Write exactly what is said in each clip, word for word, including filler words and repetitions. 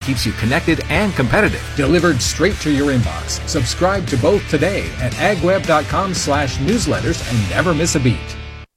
keeps you connected and competitive. Delivered straight to your inbox. Subscribe to both today at agweb.com slash newsletters and never miss a beat.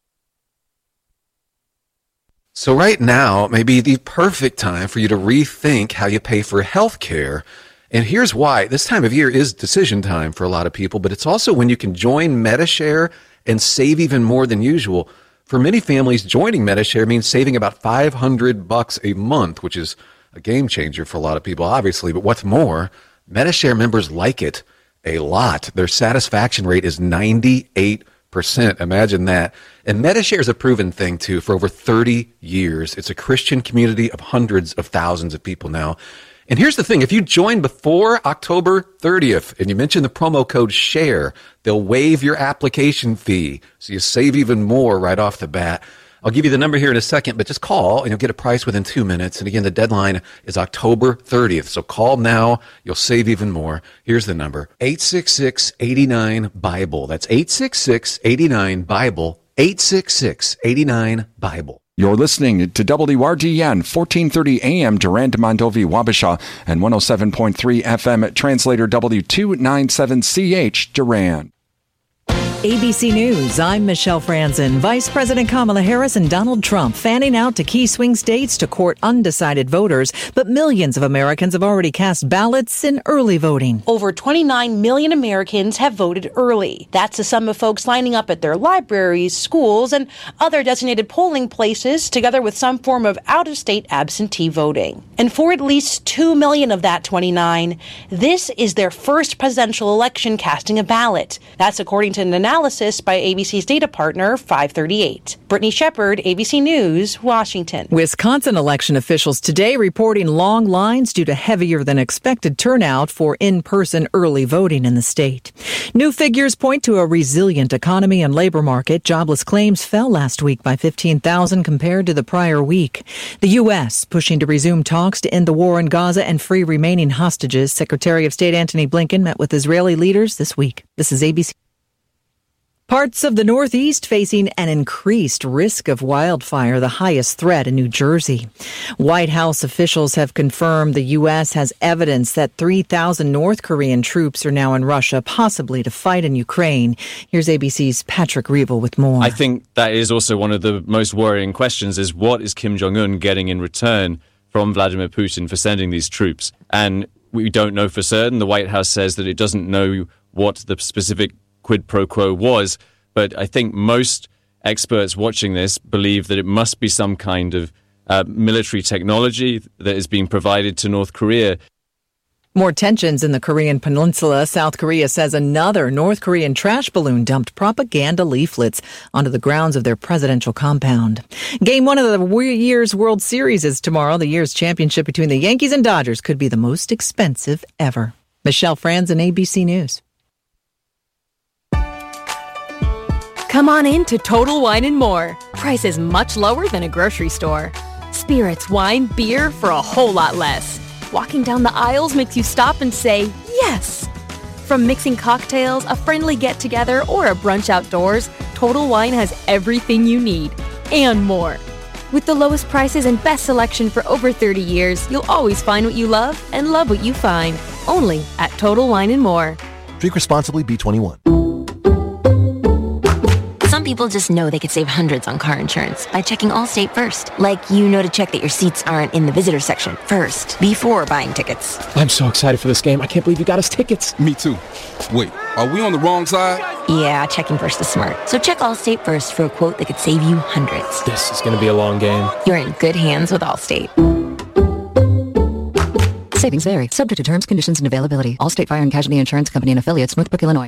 So right now may be the perfect time for you to rethink how you pay for health care. And here's why. This time of year is decision time for a lot of people, but it's also when you can join Medi-Share and save even more than usual. For many families, joining Medi-Share means saving about five hundred bucks a month, which is a game changer for a lot of people, obviously. But what's more, Medi-Share members like it a lot. Their satisfaction rate is ninety-eight percent. Imagine that. And Medi-Share is a proven thing, too, for over thirty years. It's a Christian community of hundreds of thousands of people now. And here's the thing. If you join before October thirtieth and you mention the promo code SHARE, they'll waive your application fee, so you save even more right off the bat. I'll give you the number here in a second, but just call and you'll get a price within two minutes. And again, the deadline is October thirtieth. So call now. You'll save even more. Here's the number, eight six six, eight nine, BIBLE. That's eight six six, eight nine, BIBLE, eight six six, eight nine, BIBLE. You're listening to W R D N, fourteen thirty A M, Durand, Mondovi, Wabasha, and one oh seven point three F M at Translator W two ninety-seven C H, Durand. A B C News, I'm Michelle Franzen. Vice President Kamala Harris and Donald Trump fanning out to key swing states to court undecided voters, but millions of Americans have already cast ballots in early voting. Over twenty-nine million Americans have voted early. That's the sum of folks lining up at their libraries, schools, and other designated polling places, together with some form of out-of-state absentee voting. And for at least two million of that twenty-nine, this is their first presidential election casting a ballot. That's according to an analysis by A B C's data partner, five thirty-eight. Brittany Shepard, A B C News, Washington. Wisconsin election officials today reporting long lines due to heavier than expected turnout for in-person early voting in the state. New figures point to a resilient economy and labor market. Jobless claims fell last week by fifteen thousand compared to the prior week. The U S pushing to resume talks to end the war in Gaza and free remaining hostages. Secretary of State Antony Blinken met with Israeli leaders this week. This is A B C. Parts of the Northeast facing an increased risk of wildfire, the highest threat in New Jersey. White House officials have confirmed the U S has evidence that three thousand North Korean troops are now in Russia, possibly to fight in Ukraine. Here's A B C's Patrick Reevell with more. I think that is also one of the most worrying questions, is what is Kim Jong-un getting in return from Vladimir Putin for sending these troops? And we don't know for certain. The White House says that it doesn't know what the specific quid pro quo was, but I think most experts watching this believe that it must be some kind of uh, military technology that is being provided to North Korea. More tensions in the Korean peninsula. South Korea says another North Korean trash balloon dumped propaganda leaflets onto the grounds of their presidential compound. Game one of the year's World Series is tomorrow. The year's championship between the Yankees and Dodgers could be the most expensive ever. Michelle Franzen, A B C News. Come on in to Total Wine and More. Prices much lower than a grocery store. Spirits, wine, beer for a whole lot less. Walking down the aisles makes you stop and say, yes. From mixing cocktails, a friendly get-together, or a brunch outdoors, Total Wine has everything you need and more. With the lowest prices and best selection for over thirty years, you'll always find what you love and love what you find. Only at Total Wine and More. Drink responsibly, B twenty-one. Some people just know they could save hundreds on car insurance by checking Allstate first. Like, you know to check that your seats aren't in the visitor section first, before buying tickets. I'm so excited for this game. I can't believe you got us tickets. Me too. Wait, are we on the wrong side? Yeah, checking first is smart. So check Allstate first for a quote that could save you hundreds. This is going to be a long game. You're in good hands with Allstate. Savings vary. Subject to terms, conditions, and availability. Allstate Fire and Casualty Insurance Company and affiliates, Northbrook, Illinois.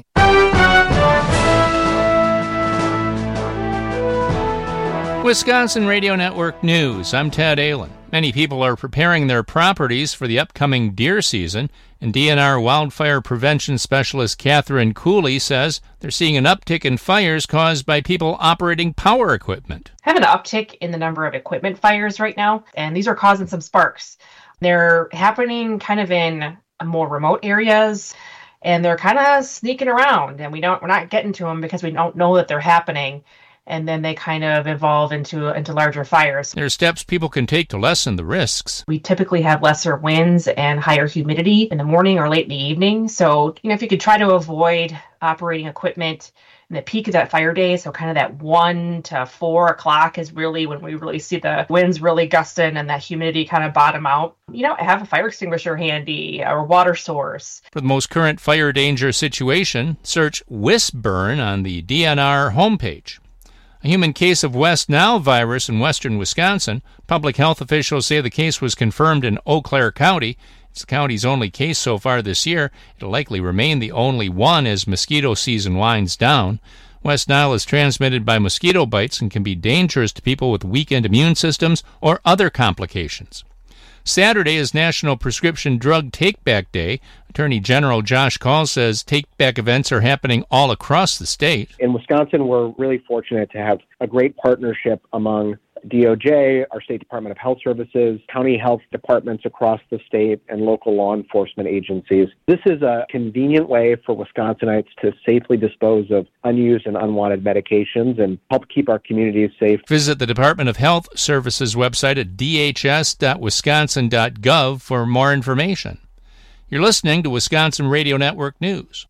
Wisconsin Radio Network News. I'm Ted Allen. Many people are preparing their properties for the upcoming deer season, and D N R wildfire prevention specialist Catherine Cooley says they're seeing an uptick in fires caused by people operating power equipment. I have an uptick in the number of equipment fires right now, and these are causing some sparks. They're happening kind of in more remote areas, and they're kind of sneaking around, and we don't, we're not getting to them because we don't know that they're happening. and then they kind of evolve into into larger fires. There are steps people can take to lessen the risks. We typically have lesser winds and higher humidity in the morning or late in the evening. So, you know, if you could try to avoid operating equipment in the peak of that fire day, so kind of that one to four o'clock is really when we really see the winds really gusting and that humidity kind of bottom out. You know, have a fire extinguisher handy or a water source. For the most current fire danger situation, search WisBurn on the D N R homepage. A human case of West Nile virus in western Wisconsin. Public health officials say the case was confirmed in Eau Claire County. It's the county's only case so far this year. It'll likely remain the only one as mosquito season winds down. West Nile is transmitted by mosquito bites and can be dangerous to people with weakened immune systems or other complications. Saturday is National Prescription Drug Take-Back Day. Attorney General Josh Kaul says take-back events are happening all across the state. In Wisconsin, we're really fortunate to have a great partnership among D O J, our State Department of Health Services, county health departments across the state, and local law enforcement agencies. This is a convenient way for Wisconsinites to safely dispose of unused and unwanted medications and help keep our communities safe. Visit the Department of Health Services website at d h s dot wisconsin dot gov for more information. You're listening to Wisconsin Radio Network News.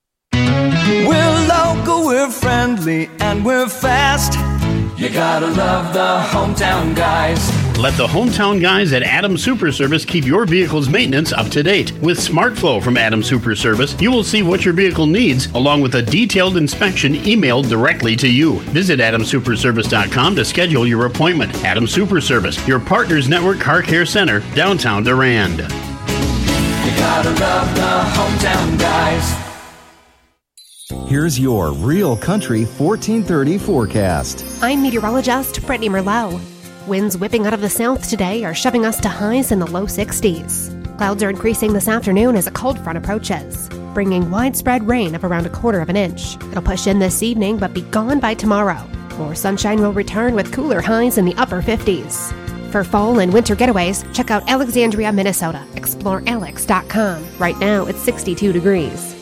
We're local, we're friendly, and we're fast. You gotta love the hometown guys. Let the hometown guys at Adams Super Service keep your vehicle's maintenance up to date. With SmartFlow from Adams Super Service, you will see what your vehicle needs, along with a detailed inspection emailed directly to you. Visit adams super service dot com to schedule your appointment. Adams Super Service, your Partners Network Car Care Center, downtown Durand. You gotta love the hometown guys. Here's your Real Country fourteen thirty forecast. I'm meteorologist Brittany Merlot. Winds whipping out of the south today are shoving us to highs in the low sixties. Clouds are increasing this afternoon as a cold front approaches, bringing widespread rain of around a quarter of an inch. It'll push in this evening but be gone by tomorrow. More sunshine will return with cooler highs in the upper fifties. For fall and winter getaways, check out Alexandria, Minnesota. explore alex dot com. Right now, it's sixty-two degrees.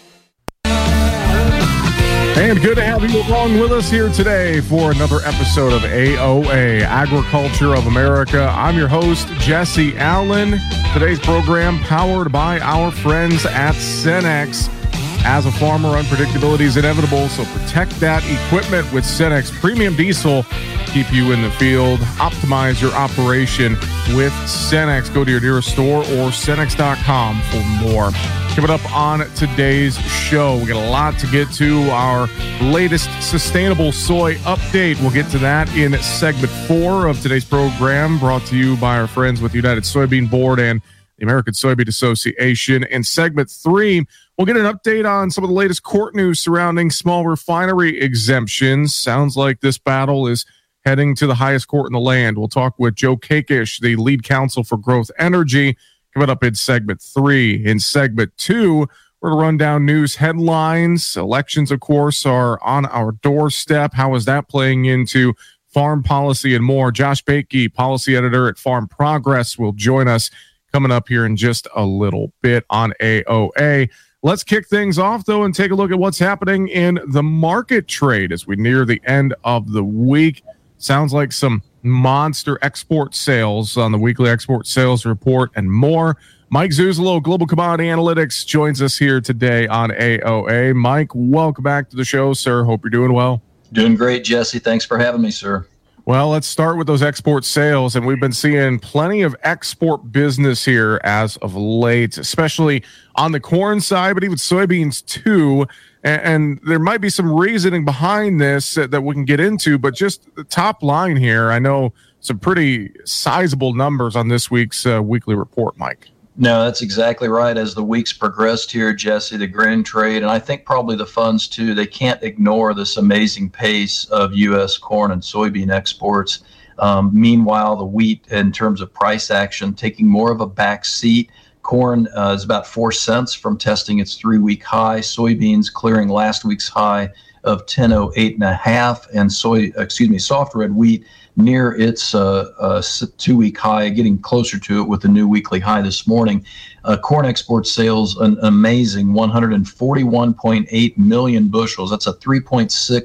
And good to have you along with us here today for another episode of A O A, Agriculture of America. I'm your host, Jesse Allen. Today's program powered by our friends at Cenex. As a farmer, unpredictability is inevitable, so protect that equipment with Cenex Premium Diesel. Keep you in the field. Optimize your operation with Cenex. Go to your nearest store or cenex dot com for more. Coming up on today's show, we got a lot to get to. Our latest sustainable soy update. We'll get to that in segment four of today's program, brought to you by our friends with the United Soybean Board and the American Soybean Association. In segment three, we'll get an update on some of the latest court news surrounding small refinery exemptions. Sounds like this battle is heading to the highest court in the land. We'll talk with Joe Kakish, the lead counsel for Growth Energy, coming up in segment three. In segment two, we're going to run down news headlines. Elections, of course, are on our doorstep. How is that playing into farm policy and more? Josh Bakie, policy editor at Farm Progress, will join us coming up here in just a little bit on A O A. Let's kick things off, though, and take a look at what's happening in the market trade as we near the end of the week. Sounds like some monster export sales on the weekly export sales report and more. Mike Zuzolo, Global Commodity Analytics, joins us here today on A O A. Mike, welcome back to the show, sir. Hope you're doing well. Doing great, Jesse. Thanks for having me, sir. Well, let's start with those export sales, and we've been seeing plenty of export business here as of late, especially on the corn side, but even soybeans too. And, and there might be some reasoning behind this that, that we can get into, but just the top line here, I know some pretty sizable numbers on this week's uh, weekly report, Mike. No, that's exactly right. As the weeks progressed here, Jesse, the grain trade, and I think probably the funds too, they can't ignore this amazing pace of U S corn and soybean exports. Um, meanwhile, the wheat, in terms of price action, taking more of a back seat. Corn uh, is about four cents from testing its three-week high. Soybeans clearing last week's high of ten oh eight and a half, and soy, excuse me, soft red wheat near its uh, uh, two-week high, getting closer to it with the new weekly high this morning. Uh, corn export sales, an amazing one hundred forty-one point eight million bushels. That's a three point six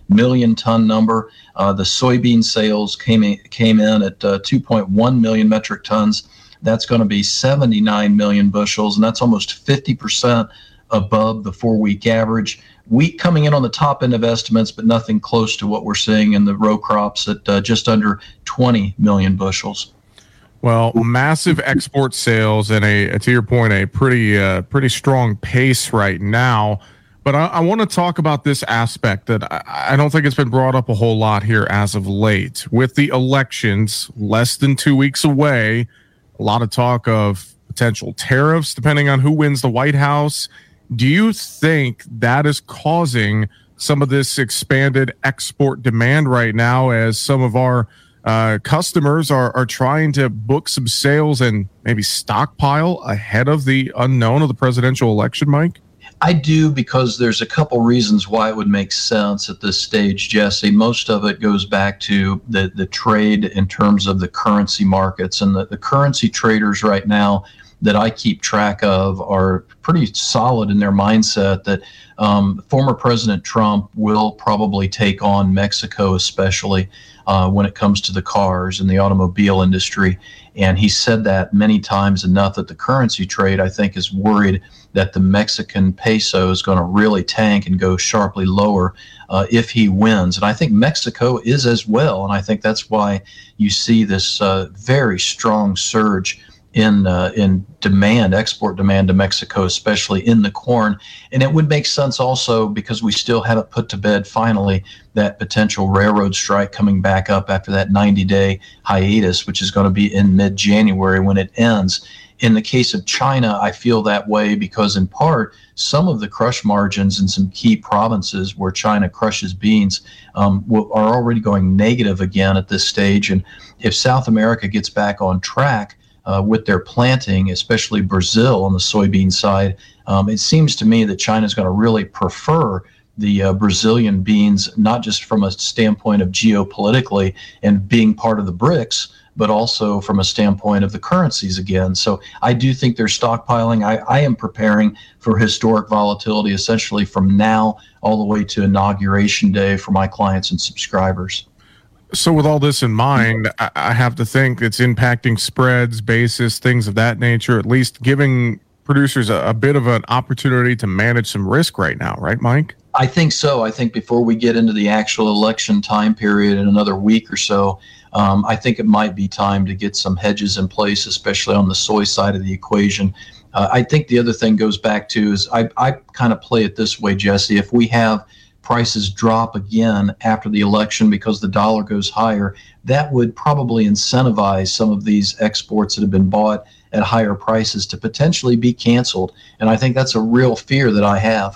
million ton number. Uh, the soybean sales came in, came in at uh, two point one million metric tons. That's going to be seventy-nine million bushels, and that's almost fifty percent above the four-week average. Wheat coming in on the top end of estimates, but nothing close to what we're seeing in the row crops at uh, just under twenty million bushels. Well, massive export sales and a, to your point, a pretty, uh, pretty strong pace right now. But I, I want to talk about this aspect that I, I don't think it's been brought up a whole lot here as of late. With the elections less than two weeks away, a lot of talk of potential tariffs depending on who wins the White House. Do you think that is causing some of this expanded export demand right now as some of our uh, customers are, are trying to book some sales and maybe stockpile ahead of the unknown of the presidential election, Mike? I do, because there's a couple reasons why it would make sense at this stage, Jesse. Most of it goes back to the, the trade in terms of the currency markets, and the, the currency traders right now that I keep track of are pretty solid in their mindset that um, former President Trump will probably take on Mexico, especially uh, when it comes to the cars and the automobile industry. And he said that many times enough that the currency trade, I think, is worried that the Mexican peso is going to really tank and go sharply lower uh, if he wins. And I think Mexico is as well. And I think that's why you see this uh, very strong surge in uh, in demand, export demand to Mexico, especially in the corn. And it would make sense also because we still haven't put to bed finally that potential railroad strike coming back up after that ninety-day hiatus, which is going to be in mid-January when it ends. In the case of China, I feel that way because in part, some of the crush margins in some key provinces where China crushes beans um, are already going negative again at this stage. And if South America gets back on track, Uh, with their planting, especially Brazil on the soybean side, um, it seems to me that China is going to really prefer the uh, Brazilian beans, not just from a standpoint of geopolitically and being part of the BRICS, but also from a standpoint of the currencies again. So I do think they're stockpiling. I, I am preparing for historic volatility essentially from now all the way to Inauguration Day for my clients and subscribers. So with all this in mind, I, I have to think it's impacting spreads, basis, things of that nature, at least giving producers a, a bit of an opportunity to manage some risk right now, right, Mike? I think so. I think before we get into the actual election time period in another week or so, um, I think it might be time to get some hedges in place, especially on the soy side of the equation. Uh, I think the other thing goes back to is I, I kind of play it this way, Jesse. If we have prices drop again after the election because the dollar goes higher, that would probably incentivize some of these exports that have been bought at higher prices to potentially be canceled. And I think that's a real fear that I have.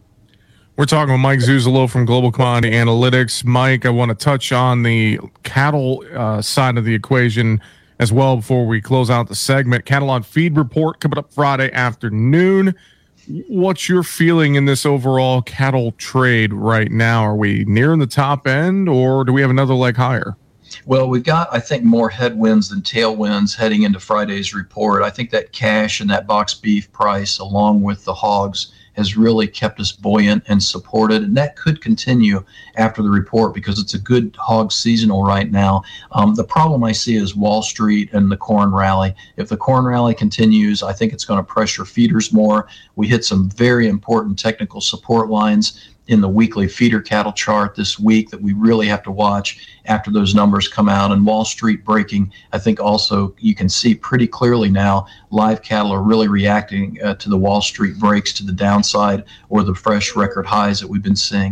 We're talking with Mike Zuzolo from Global Commodity Analytics. Mike, I want to touch on the cattle uh, side of the equation as well before we close out the segment. Cattle on Feed report coming up Friday afternoon. What's your feeling in this overall cattle trade right now? Are we nearing the top end, or do we have another leg higher? Well, we've got, I think, more headwinds than tailwinds heading into Friday's report. I think that cash and that box beef price, along with the hogs, has really kept us buoyant and supported, and that could continue after the report because it's a good hog seasonal right now. Um, the problem I see is Wall Street and the corn rally. If the corn rally continues, I think it's going to pressure feeders more. We hit some very important technical support lines in the weekly feeder cattle chart this week that we really have to watch after those numbers come out. And Wall Street breaking, I think also you can see pretty clearly now live cattle are really reacting uh, to the Wall Street breaks to the downside or the fresh record highs that we've been seeing.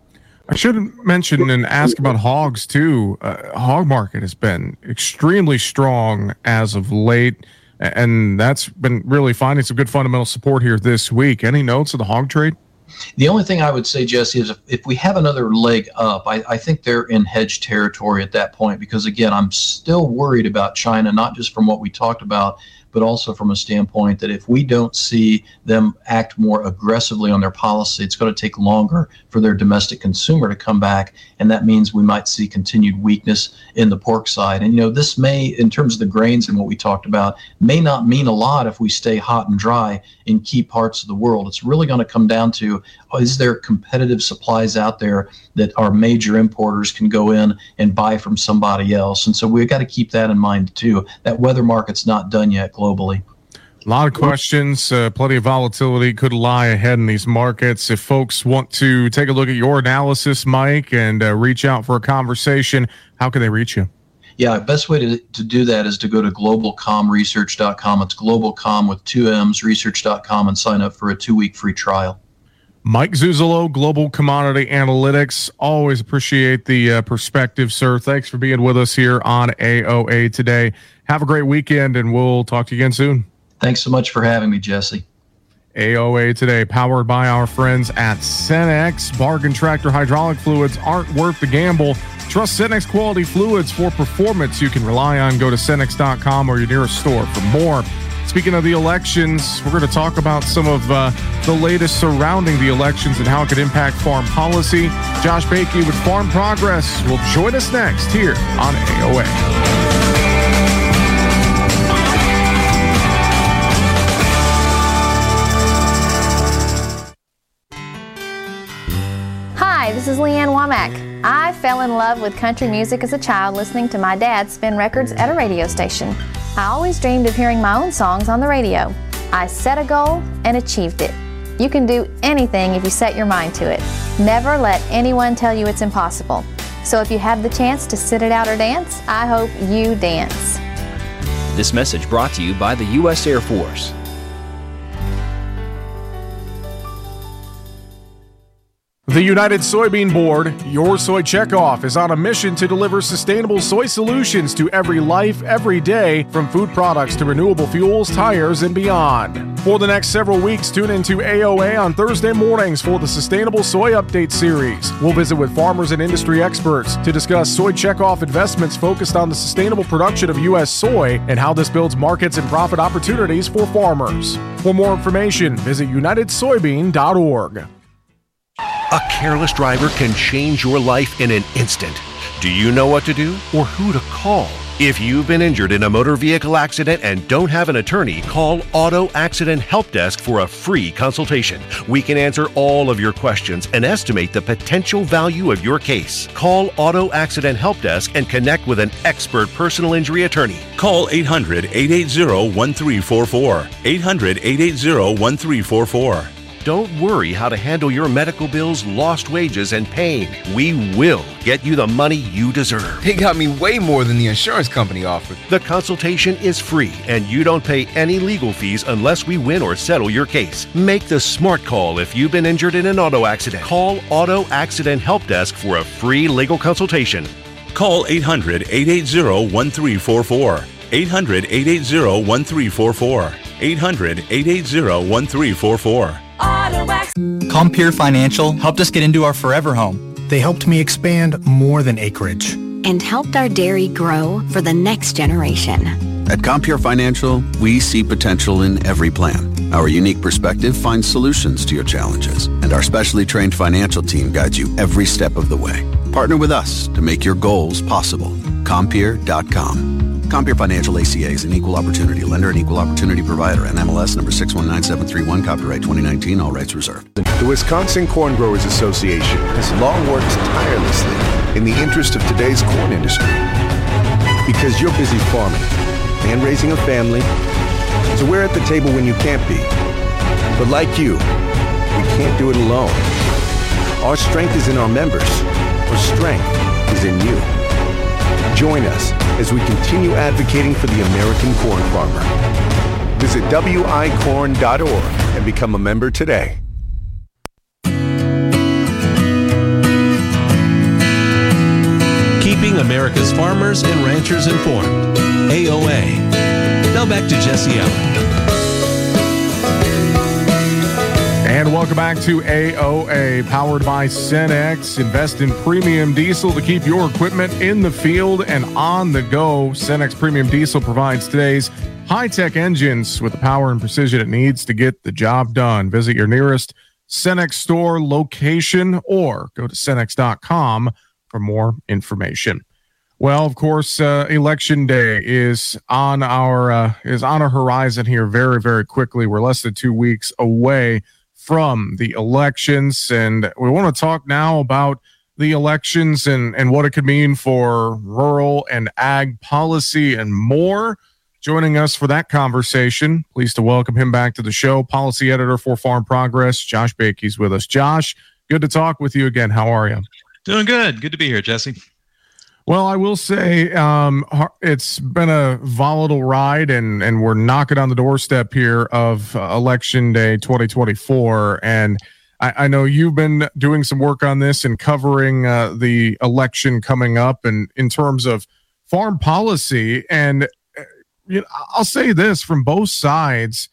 I should mention and ask about hogs too. Uh, hog market has been extremely strong as of late, and that's been really finding some good fundamental support here this week. Any notes of the hog trade? The only thing I would say, Jesse, is if, if we have another leg up, I, I think they're in hedge territory at that point because, again, I'm still worried about China, not just from what we talked about, but also from a standpoint that if we don't see them act more aggressively on their policy, it's going to take longer for their domestic consumer to come back, and that means we might see continued weakness in the pork side. And, you know, this may, in terms of the grains and what we talked about, may not mean a lot if we stay hot and dry in key parts of the world. It's really going to come down to, is there competitive supplies out there that our major importers can go in and buy from somebody else? And so we've got to keep that in mind too. That weather market's not done yet globally. A lot of questions, uh, plenty of volatility could lie ahead in these markets. If folks want to take a look at your analysis, Mike, and uh, reach out for a conversation, how can they reach you? Yeah, best way to, to do that is to go to global com research dot com. It's globalcom with two M's, research dot com, and sign up for a two-week free trial. Mike Zuzolo, Global Commodity Analytics. Always appreciate the uh, perspective, sir. Thanks for being with us here on A O A today. Have a great weekend, and we'll talk to you again soon. Thanks so much for having me, Jesse. A O A today, powered by our friends at Cenex. Bargain tractor hydraulic fluids aren't worth the gamble. Trust Cenex quality fluids for performance you can rely on. Go to Cenex dot com or your nearest store for more. Speaking of the elections, we're going to talk about some of uh, the latest surrounding the elections and how it could impact farm policy. Josh Bakey with Farm Progress will join us next here on A O A. Hi, this is Leanne Womack. I fell in love with country music as a child listening to my dad spin records at a radio station. I always dreamed of hearing my own songs on the radio. I set a goal and achieved it. You can do anything if you set your mind to it. Never let anyone tell you it's impossible. So if you have the chance to sit it out or dance, I hope you dance. This message brought to you by the U S Air Force. The United Soybean Board, your soy checkoff, is on a mission to deliver sustainable soy solutions to every life, every day, from food products to renewable fuels, tires, and beyond. For the next several weeks, tune into A O A on Thursday mornings for the Sustainable Soy Update series. We'll visit with farmers and industry experts to discuss soy checkoff investments focused on the sustainable production of U S soy and how this builds markets and profit opportunities for farmers. For more information, visit united soybean dot org. A careless driver can change your life in an instant. Do you know what to do or who to call? If you've been injured in a motor vehicle accident and don't have an attorney, call Auto Accident Help Desk for a free consultation. We can answer all of your questions and estimate the potential value of your case. Call Auto Accident Help Desk and connect with an expert personal injury attorney. Call eight hundred, eight eight zero, one three four four. eight hundred, eight eight zero, one three four four. Don't worry how to handle your medical bills, lost wages, and pain. We will get you the money you deserve. They got me way more than the insurance company offered. The consultation is free, and you don't pay any legal fees unless we win or settle your case. Make the smart call if you've been injured in an auto accident. Call Auto Accident Help Desk for a free legal consultation. Call eight hundred, eight eight zero, one three four four. eight hundred, eight eight zero, one three four four. eight hundred, eight eight zero, one three four four. Compeer Financial helped us get into our forever home. They helped me expand more than acreage. And helped our dairy grow for the next generation. At Compeer Financial, we see potential in every plan. Our unique perspective finds solutions to your challenges, and our specially trained financial team guides you every step of the way. Partner with us to make your goals possible. Compeer dot com. Compeer Financial A C A is an equal opportunity lender and equal opportunity provider. N M L S number six one nine seven three one, copyright twenty nineteen, all rights reserved. The Wisconsin Corn Growers Association has long worked tirelessly in the interest of today's corn industry. Because you're busy farming and raising a family, so we're at the table when you can't be. But like you, we can't do it alone. Our strength is in our members. Our strength is in you. Join us as we continue advocating for the American corn farmer. Visit W I corn dot org and become a member today. Keeping America's farmers and ranchers informed. A O A. Now back to Jesse Allen. And welcome welcome back to A O A, powered by Cenex. Invest in premium diesel to keep your equipment in the field and on the go. Cenex Premium Diesel provides today's high-tech engines with the power and precision it needs to get the job done. Visit your nearest Cenex store location or go to cenex dot com for more information. Well, of course, uh, Election Day is on our uh, is on our horizon here very, very quickly. We're less than two weeks away from the elections, and we want to talk now about the elections and, and what it could mean for rural and ag policy and more. Joining us for that conversation, pleased to welcome him back to the show, policy editor for Farm Progress, Josh Bakey's with us. Josh, good to talk with you again. How are you? Doing good. Good to be here, Jesse. Well, I will say um, it's been a volatile ride, and, and we're knocking on the doorstep here of uh, Election Day twenty twenty-four. And I, I know you've been doing some work on this and covering uh, the election coming up, and in terms of farm policy. And uh, you know, I'll say this from both sides.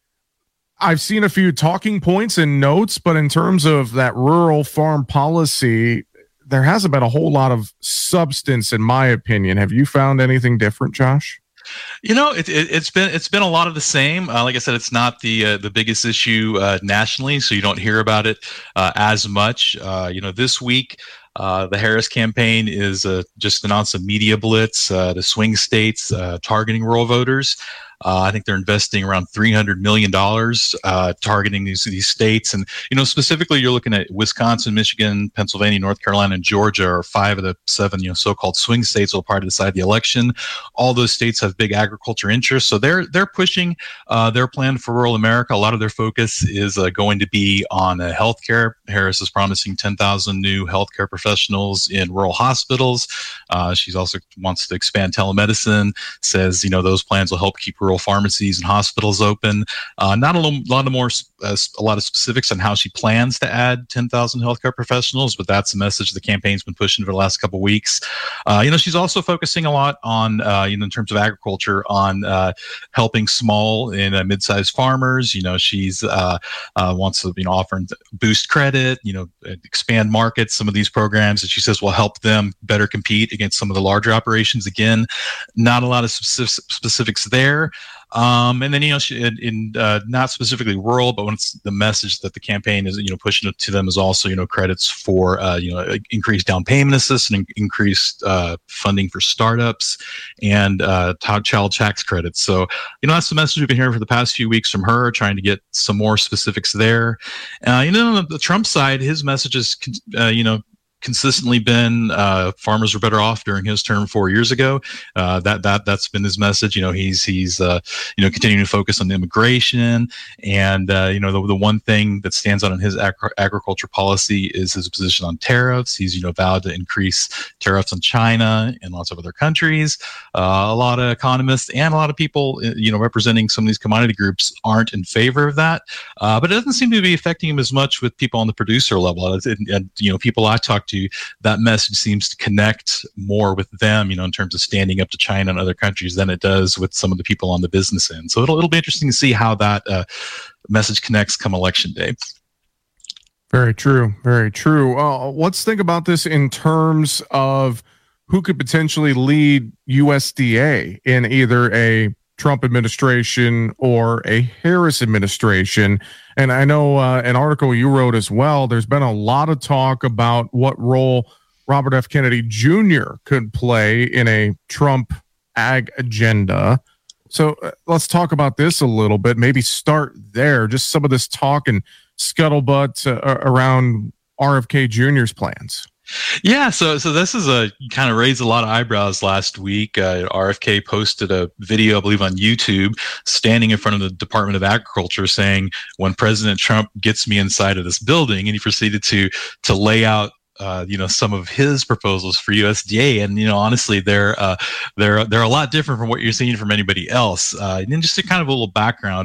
I've seen a few talking points and notes, but in terms of that rural farm policy, there hasn't been a whole lot of substance, in my opinion. Have you found anything different, Josh? You know, it, it, it's been it's been a lot of the same. Uh, like I said, it's not the uh, the biggest issue uh, nationally, so you don't hear about it uh, as much. Uh, you know, this week, uh, the Harris campaign is uh, just announced a media blitz uh, to swing states uh, targeting rural voters. Uh, I think they're investing around three hundred million dollars uh, targeting these these states. And, you know, specifically, you're looking at Wisconsin, Michigan, Pennsylvania, North Carolina, and Georgia are five of the seven, you know, so-called swing states that will probably decide the election. All those states have big agriculture interests. So they're they're pushing uh, their plan for rural America. A lot of their focus is uh, going to be on uh, healthcare. Harris is promising ten thousand new healthcare professionals in rural hospitals. Uh, she also wants to expand telemedicine, says, you know, those plans will help keep rural pharmacies and hospitals open. Uh, not a lo- lot of more, uh, a lot of specifics on how she plans to add ten thousand healthcare professionals, but that's a message the campaign's been pushing for the last couple of weeks. Uh, you know, she's also focusing a lot on, uh, you know, in terms of agriculture, on uh, helping small and uh, mid-sized farmers. You know, she's uh, uh, wants to, you know, offer and boost credit, you know, expand markets. Some of these programs that she says will help them better compete against some of the larger operations. Again, not a lot of specific, specifics there. Um, and then, you know, she, in, in uh, not specifically rural, but when it's the message that the campaign is, you know, pushing it to them is also, you know, credits for, uh, you know, increased down payment assistance, increased uh, funding for startups, and uh, child tax credits. So, you know, that's the message we've been hearing for the past few weeks from her, trying to get some more specifics there. Uh, you know, on the Trump side, his message is, uh, you know, consistently been uh, farmers were better off during his term four years ago. Uh, that that that's been his message. You know, he's he's uh, you know continuing to focus on immigration, and uh, you know the the one thing that stands out in his agri- agriculture policy is his position on tariffs. He's you know vowed to increase tariffs on China and lots of other countries. Uh, a lot of economists and a lot of people you know representing some of these commodity groups aren't in favor of that, uh, but it doesn't seem to be affecting him as much with people on the producer level. And, and you know people I talk to. To, that message seems to connect more with them, you know, in terms of standing up to China and other countries than it does with some of the people on the business end. So it'll it'll be interesting to see how that uh, message connects come election day. Very true. Very true. Uh, let's think about this in terms of who could potentially lead U S D A in either a Trump administration or a Harris administration. And I know uh, an article you wrote as well, there's been a lot of talk about what role Robert F. Kennedy Junior could play in a Trump ag agenda. So uh, let's talk about this a little bit, maybe start there, just some of this talk and scuttlebutt uh, around R F K Junior's plans. Yeah, so so this is a kind of raised a lot of eyebrows last week. Uh, R F K posted a video, I believe, on YouTube, standing in front of the Department of Agriculture, saying, "When President Trump gets me inside of this building," and he proceeded to to lay out, uh, you know, some of his proposals for U S D A, and you know, honestly, they're uh, they're they're a lot different from what you're seeing from anybody else. Uh, and just a kind of a little background.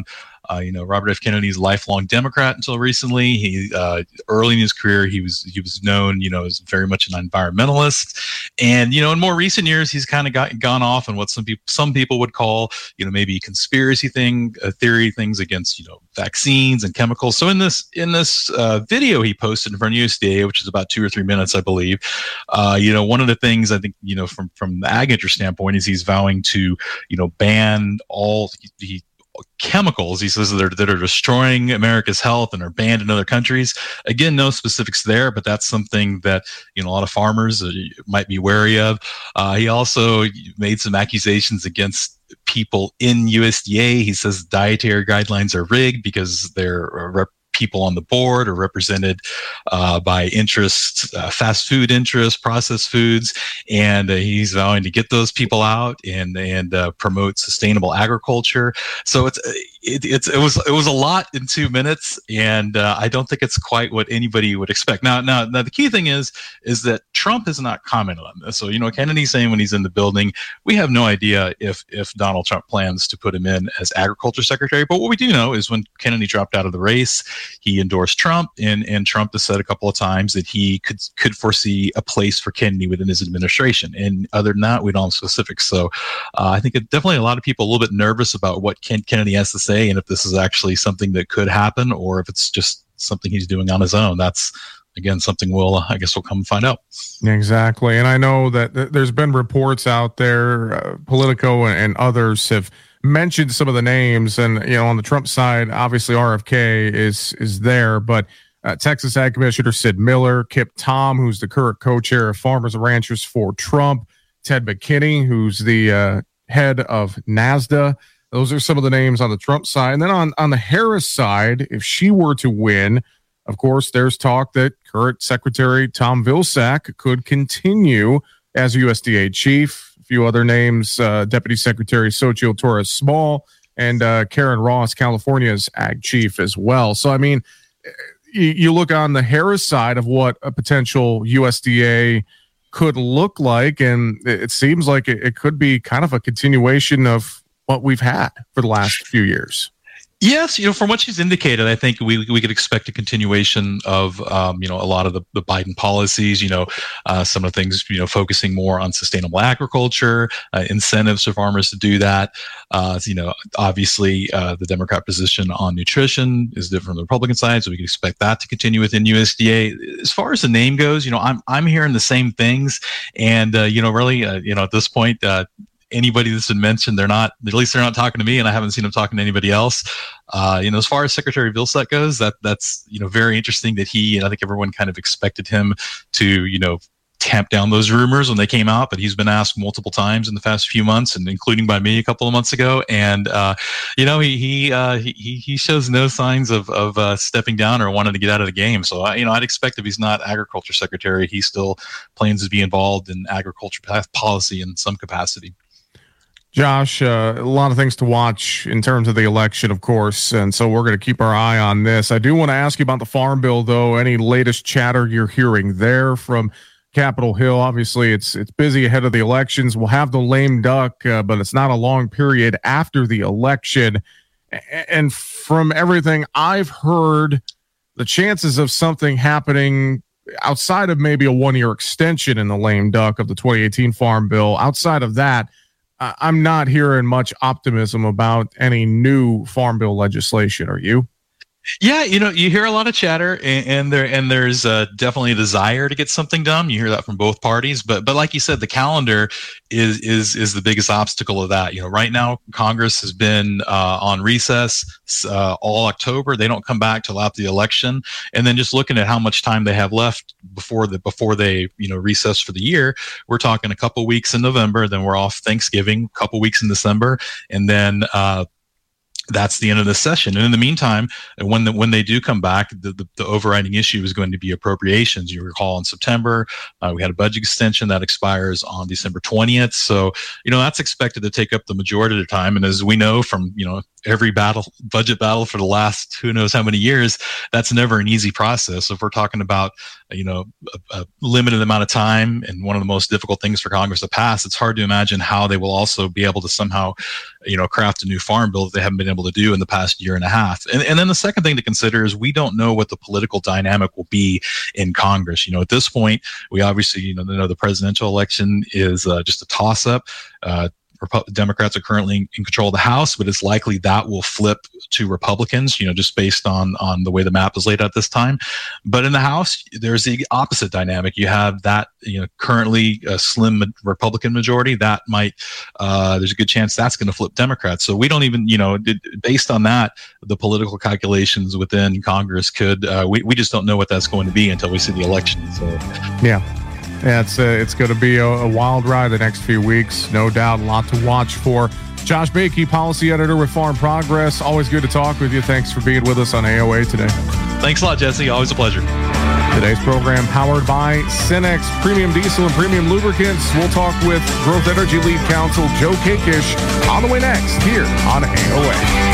Uh, you know, Robert F. Kennedy's a lifelong Democrat until recently. He uh, early in his career, he was he was known, you know, as very much an environmentalist, and you know, in more recent years, he's kind of got gone off on what some people some people would call, you know, maybe conspiracy thing, uh, theory things against, you know, vaccines and chemicals. So in this in this uh, video he posted in front of U S D A, which is about two or three minutes, I believe, uh, you know, one of the things I think, you know, from from the ag interest standpoint is he's vowing to, you know, ban all he, chemicals, he says, that are, that are destroying America's health and are banned in other countries. Again, no specifics there, but that's something that, you know, a lot of farmers uh, might be wary of. Uh, he also made some accusations against people in U S D A. He says dietary guidelines are rigged because they're rep- people on the board are represented uh, by interests, uh, fast food interests, processed foods, and uh, he's vowing to get those people out and and uh, promote sustainable agriculture. So it's it, it's it was it was a lot in two minutes, and uh, I don't think it's quite what anybody would expect. Now, now, now the key thing is is that Trump has not commented on this. So you know, Kennedy's saying when he's in the building, we have no idea if if Donald Trump plans to put him in as agriculture secretary. But what we do know is when Kennedy dropped out of the race, he endorsed Trump, and, and Trump has said a couple of times that he could could foresee a place for Kennedy within his administration. And other than that, we don't have specifics. So uh, I think it, definitely a lot of people a little bit nervous about what Ken Kennedy has to say, and if this is actually something that could happen, or if it's just something he's doing on his own. That's, again, something we'll, I guess we'll come and find out. Exactly. And I know that th- there's been reports out there, uh, Politico and, and others have mentioned some of the names, and you know, on the Trump side, obviously R F K is is there, but uh, Texas Ag Commissioner Sid Miller, Kip Tom, who's the current co-chair of Farmers and Ranchers for Trump, Ted McKinney, who's the uh, head of NASDA. Those are some of the names on the Trump side. And then on on the Harris side, if she were to win, of course, there's talk that current Secretary Tom Vilsack could continue as U S D A chief. A few other names, uh, Deputy Secretary Xochitl Torres Small and uh, Karen Ross, California's ag chief as well. So, I mean, you, you look on the Harris side of what a potential U S D A could look like, and it seems like it, it could be kind of a continuation of what we've had for the last few years. Yes, you know, from what she's indicated, I think we we could expect a continuation of, um, you know, a lot of the, the Biden policies, you know, uh, some of the things, you know, focusing more on sustainable agriculture, uh, incentives for farmers to do that. Uh, you know, obviously, uh, the Democrat position on nutrition is different from the Republican side, so we can expect that to continue within U S D A. As far as the name goes, you know, I'm I'm hearing the same things, and uh, you know, really, uh, you know, at this point, uh, anybody that's been mentioned, they're not, at least they're not talking to me, and I haven't seen them talking to anybody else. Uh, you know, as far as Secretary Vilsack goes, that that's, you know, very interesting that he, and I think everyone kind of expected him to, you know, tamp down those rumors when they came out, but he's been asked multiple times in the past few months, and including by me a couple of months ago. And, uh, you know, he, he, uh, he, he shows no signs of, of, uh, stepping down or wanting to get out of the game. So, I, you know, I'd expect if he's not agriculture secretary, he still plans to be involved in agriculture policy in some capacity. Josh, uh, a lot of things to watch in terms of the election, of course, and so we're going to keep our eye on this. I do want to ask you about the Farm Bill, though. Any latest chatter you're hearing there from Capitol Hill? Obviously, it's it's busy ahead of the elections. We'll have the lame duck, uh, but it's not a long period after the election. And from everything I've heard, the chances of something happening outside of maybe a one-year extension in the lame duck of the twenty eighteen Farm Bill, outside of that, I'm not hearing much optimism about any new Farm Bill legislation. Are you? Yeah, you know, you hear a lot of chatter, and, and there and there's uh, definitely a desire to get something done. You hear that from both parties, but but like you said, the calendar is is is the biggest obstacle of that. You know, right now Congress has been uh, on recess uh, all October. They don't come back till after the election, and then just looking at how much time they have left before the before they you know recess for the year, we're talking a couple weeks in November. Then we're off Thanksgiving, a couple weeks in December, and then. Uh, That's the end of the session. And in the meantime, when the, when they do come back, the, the, the overriding issue is going to be appropriations. You recall in September, uh, we had a budget extension that expires on December twentieth. So, you know, that's expected to take up the majority of the time. And as we know from, you know, every battle, budget battle for the last who knows how many years, that's never an easy process. So if we're talking about, you know, a, a limited amount of time and one of the most difficult things for Congress to pass, it's hard to imagine how they will also be able to somehow, you know, craft a new farm bill that they haven't been able to do in the past year and a half. And, and then the second thing to consider is we don't know what the political dynamic will be in Congress. You know, at this point, we obviously, you know, know the presidential election is uh, just a toss-up. Uh, Repu- Democrats are currently in control of the House, but it's likely that will flip to Republicans, you know, just based on, on the way the map is laid out this time. But in the House, there's the opposite dynamic. You have that, you know, currently a slim Republican majority that might, uh, there's a good chance that's going to flip Democrats. So we don't even, you know, based on that, the political calculations within Congress could, uh, we, we just don't know what that's going to be until we see the election. So, yeah. Yeah, it's, uh, it's going to be a, a wild ride the next few weeks, no doubt. A lot to watch for. Josh Bakey, policy editor with Farm Progress. Always good to talk with you. Thanks for being with us on A O A today. Thanks a lot, Jesse. Always a pleasure. Today's program powered by Cenex Premium Diesel and Premium Lubricants. We'll talk with Growth Energy Lead Counsel Joe Kakish on the way next here on A O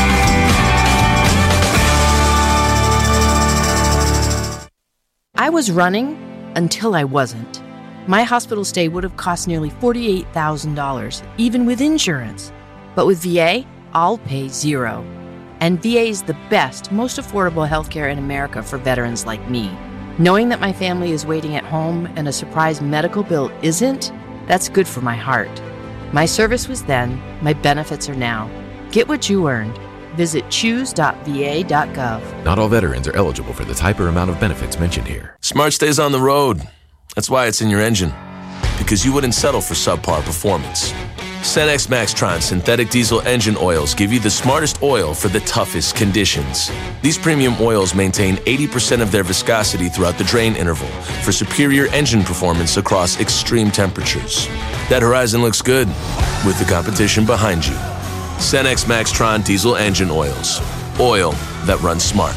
A. I was running until I wasn't. My hospital stay would have cost nearly forty-eight thousand dollars, even with insurance. But with V A, I'll pay zero. And V A is the best, most affordable healthcare in America for veterans like me. Knowing that my family is waiting at home and a surprise medical bill isn't, that's good for my heart. My service was then, my benefits are now. Get what you earned. Visit choose dot v a dot gov. Not all veterans are eligible for the type or amount of benefits mentioned here. Smart stays on the road. That's why it's in your engine. Because you wouldn't settle for subpar performance. Cenex Maxtron synthetic diesel engine oils give you the smartest oil for the toughest conditions. These premium oils maintain eighty percent of their viscosity throughout the drain interval for superior engine performance across extreme temperatures. That horizon looks good with the competition behind you. Cenex Maxtron diesel engine oils. Oil that runs smart.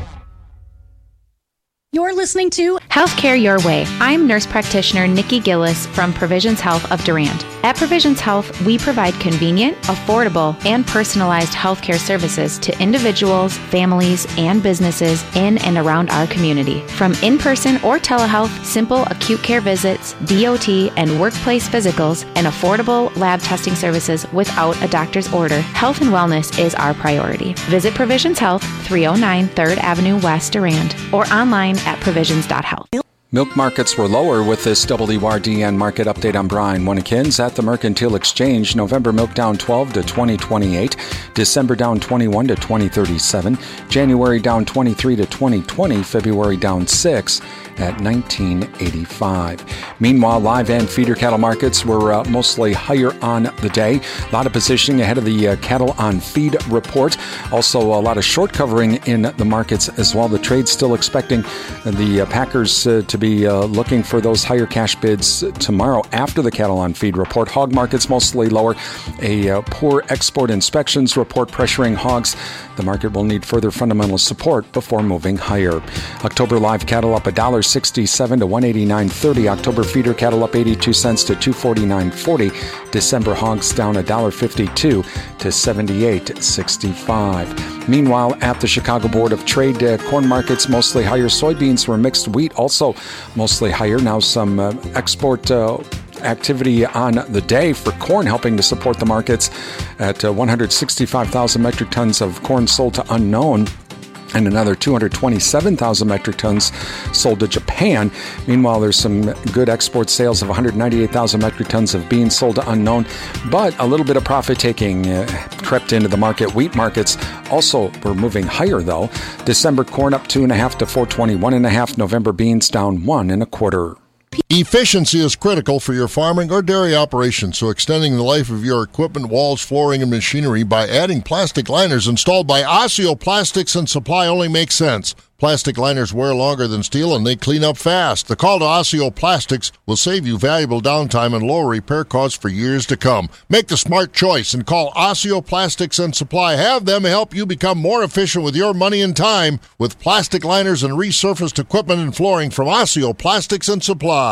You're listening to Healthcare Your Way. I'm nurse practitioner Nikki Gillis from Provisions Health of Durand. At Provisions Health, we provide convenient, affordable, and personalized healthcare services to individuals, families, and businesses in and around our community. From in-person or telehealth, simple acute care visits, D O T, and workplace physicals, and affordable lab testing services without a doctor's order, health and wellness is our priority. Visit Provisions Health, three oh nine third Avenue West, Durand, or online at provisions dot health. Milk markets were lower with this W R D N market update. I'm Brian Winnikins at the Mercantile Exchange. November milk down twelve to twenty twenty-eight. December down twenty-one to twenty thirty-seven. January down twenty-three to twenty twenty. February down six at nineteen eighty-five. Meanwhile, live and feeder cattle markets were uh, mostly higher on the day. A lot of positioning ahead of the uh, cattle on feed report. Also, a lot of short covering in the markets as well. The trade's still expecting the uh, packers uh, to be uh, looking for those higher cash bids tomorrow after the cattle on feed report. Hog markets mostly lower. A uh, poor export inspections report pressuring hogs. The market will need further fundamental support before moving higher. October live cattle up one dollar sixty-seven to one eighty-nine thirty. October feeder cattle up eighty-two cents to two forty-nine forty. December hogs down one dollar fifty-two to seventy-eight sixty-five. Meanwhile, at the Chicago Board of Trade, uh, corn markets mostly higher. Soybeans were mixed. Wheat also mostly higher. Now some uh, export uh, activity on the day for corn helping to support the markets at uh, one hundred sixty-five thousand metric tons of corn sold to unknown, and another two hundred twenty-seven thousand metric tons sold to Japan. Meanwhile, there's some good export sales of one hundred ninety-eight thousand metric tons of beans sold to unknown, but a little bit of profit taking uh, crept into the market. Wheat markets also were moving higher, though. December corn up two and a half to four twenty-one and a half. November beans down one and a quarter. Efficiency is critical for your farming or dairy operation, so extending the life of your equipment, walls, flooring, and machinery by adding plastic liners installed by Osseo Plastics and Supply only makes sense. Plastic liners wear longer than steel and they clean up fast. The call to Osseo Plastics will save you valuable downtime and lower repair costs for years to come. Make the smart choice and call Osseo Plastics and Supply. Have them help you become more efficient with your money and time with plastic liners and resurfaced equipment and flooring from Osseo Plastics and Supply.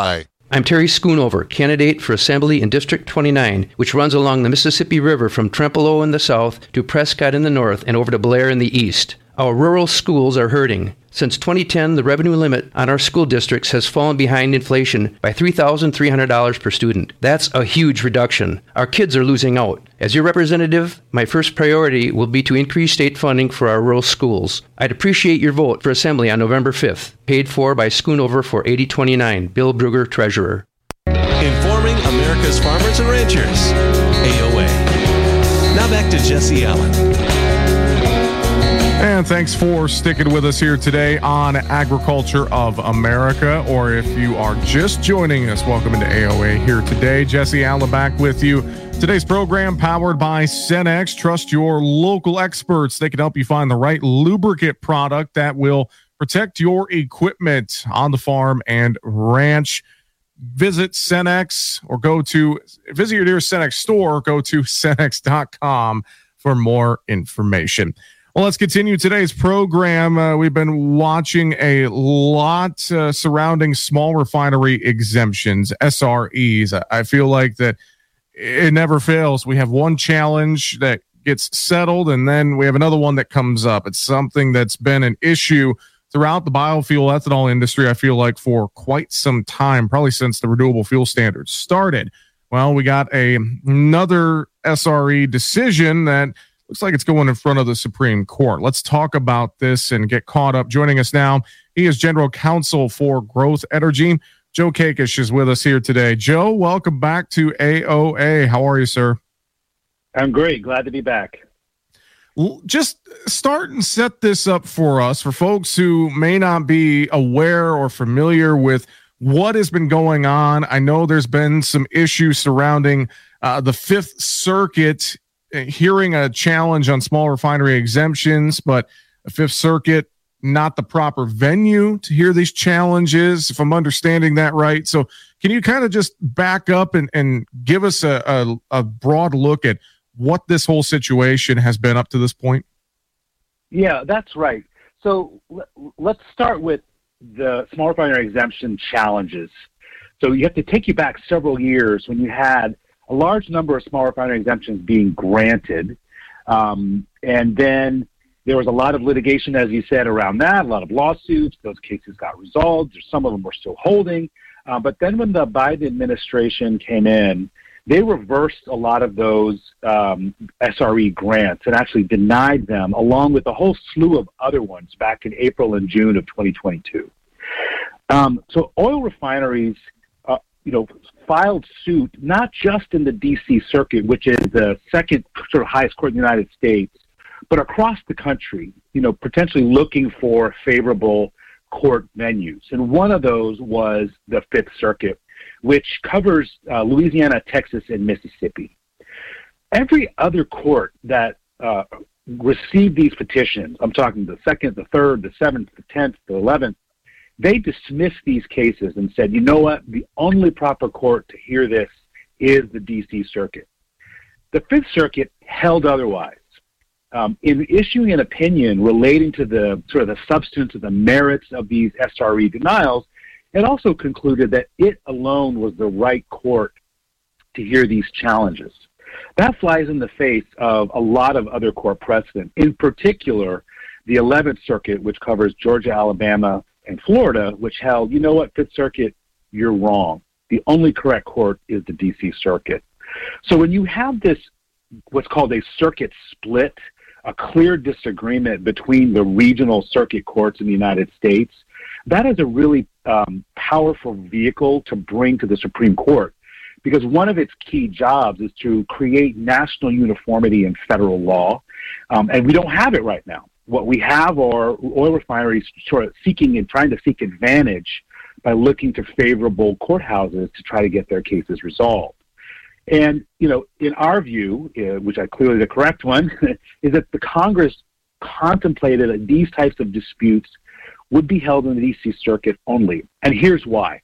I'm Terry Schoonover, candidate for Assembly in District twenty-nine, which runs along the Mississippi River from Trempealeau in the south to Prescott in the north and over to Blair in the east. Our rural schools are hurting. Since twenty ten, the revenue limit on our school districts has fallen behind inflation by three thousand three hundred dollars per student. That's a huge reduction. Our kids are losing out. As your representative, my first priority will be to increase state funding for our rural schools. I'd appreciate your vote for Assembly on November fifth. Paid for by Schoonover for eighty twenty-nine. Bill Brugger, Treasurer. Informing America's farmers and ranchers. A O A. Now back to Jesse Allen. And thanks for sticking with us here today on Agriculture of America. Or if you are just joining us, welcome into A O A here today. Jesse Allen back with you. Today's program powered by Cenex. Trust your local experts. They can help you find the right lubricant product that will protect your equipment on the farm and ranch. Visit Cenex or go to visit your nearest Cenex store. Or go to cenex dot com for more information. Well, let's continue today's program. Uh, we've been watching a lot uh, surrounding small refinery exemptions, S R Es. I feel like that it never fails. We have one challenge that gets settled, and then we have another one that comes up. It's something that's been an issue throughout the biofuel ethanol industry, I feel like, for quite some time, probably since the renewable fuel standards started. Well, we got a, another S R E decision that looks like it's going in front of the Supreme Court. Let's talk about this and get caught up. Joining us now, he is General Counsel for Growth Energy. Joe Kakish is with us here today. Joe, welcome back to A O A. How are you, sir? I'm great. Glad to be back. Just start and set this up for us, for folks who may not be aware or familiar with what has been going on. I know there's been some issues surrounding uh, the Fifth Circuit hearing a challenge on small refinery exemptions, but the Fifth Circuit, not the proper venue to hear these challenges, if I'm understanding that right. So can you kind of just back up and, and give us a, a, a broad look at what this whole situation has been up to this point? Yeah, that's right. So l- let's start with the small refinery exemption challenges. So you have to take you back several years when you had a large number of small refinery exemptions being granted. Um, and then there was a lot of litigation, as you said, around that, a lot of lawsuits. Those cases got resolved. Some of them were still holding. Uh, but then when the Biden administration came in, they reversed a lot of those um, S R E grants and actually denied them, along with a whole slew of other ones back in April and June of twenty twenty-two. Um, so oil refineries, uh, you know, filed suit not just in the D C Circuit, which is the second sort of highest court in the United States, but across the country, you know, potentially looking for favorable court venues. And one of those was the Fifth Circuit, which covers uh, Louisiana, Texas, and Mississippi. Every other court that uh, received these petitions, I'm talking the second, the third, the seventh, the tenth, the eleventh, they dismissed these cases and said, you know what, the only proper court to hear this is the D C Circuit. The Fifth Circuit held otherwise. Um, in issuing an opinion relating to the sort of the substance of the merits of these S R E denials, it also concluded that it alone was the right court to hear these challenges. That flies in the face of a lot of other court precedent, in particular the eleventh Circuit, which covers Georgia, Alabama, and Florida, which held, you know what, Fifth Circuit, you're wrong. The only correct court is the D C Circuit. So when you have this, what's called a circuit split, a clear disagreement between the regional circuit courts in the United States, that is a really um, powerful vehicle to bring to the Supreme Court, because one of its key jobs is to create national uniformity in federal law, um, and we don't have it right now. What we have are oil refineries sort of seeking and trying to seek advantage by looking to favorable courthouses to try to get their cases resolved. And, you know, in our view, uh, which I clearly the correct one, is that the Congress contemplated that these types of disputes would be held in the D C Circuit only. And here's why.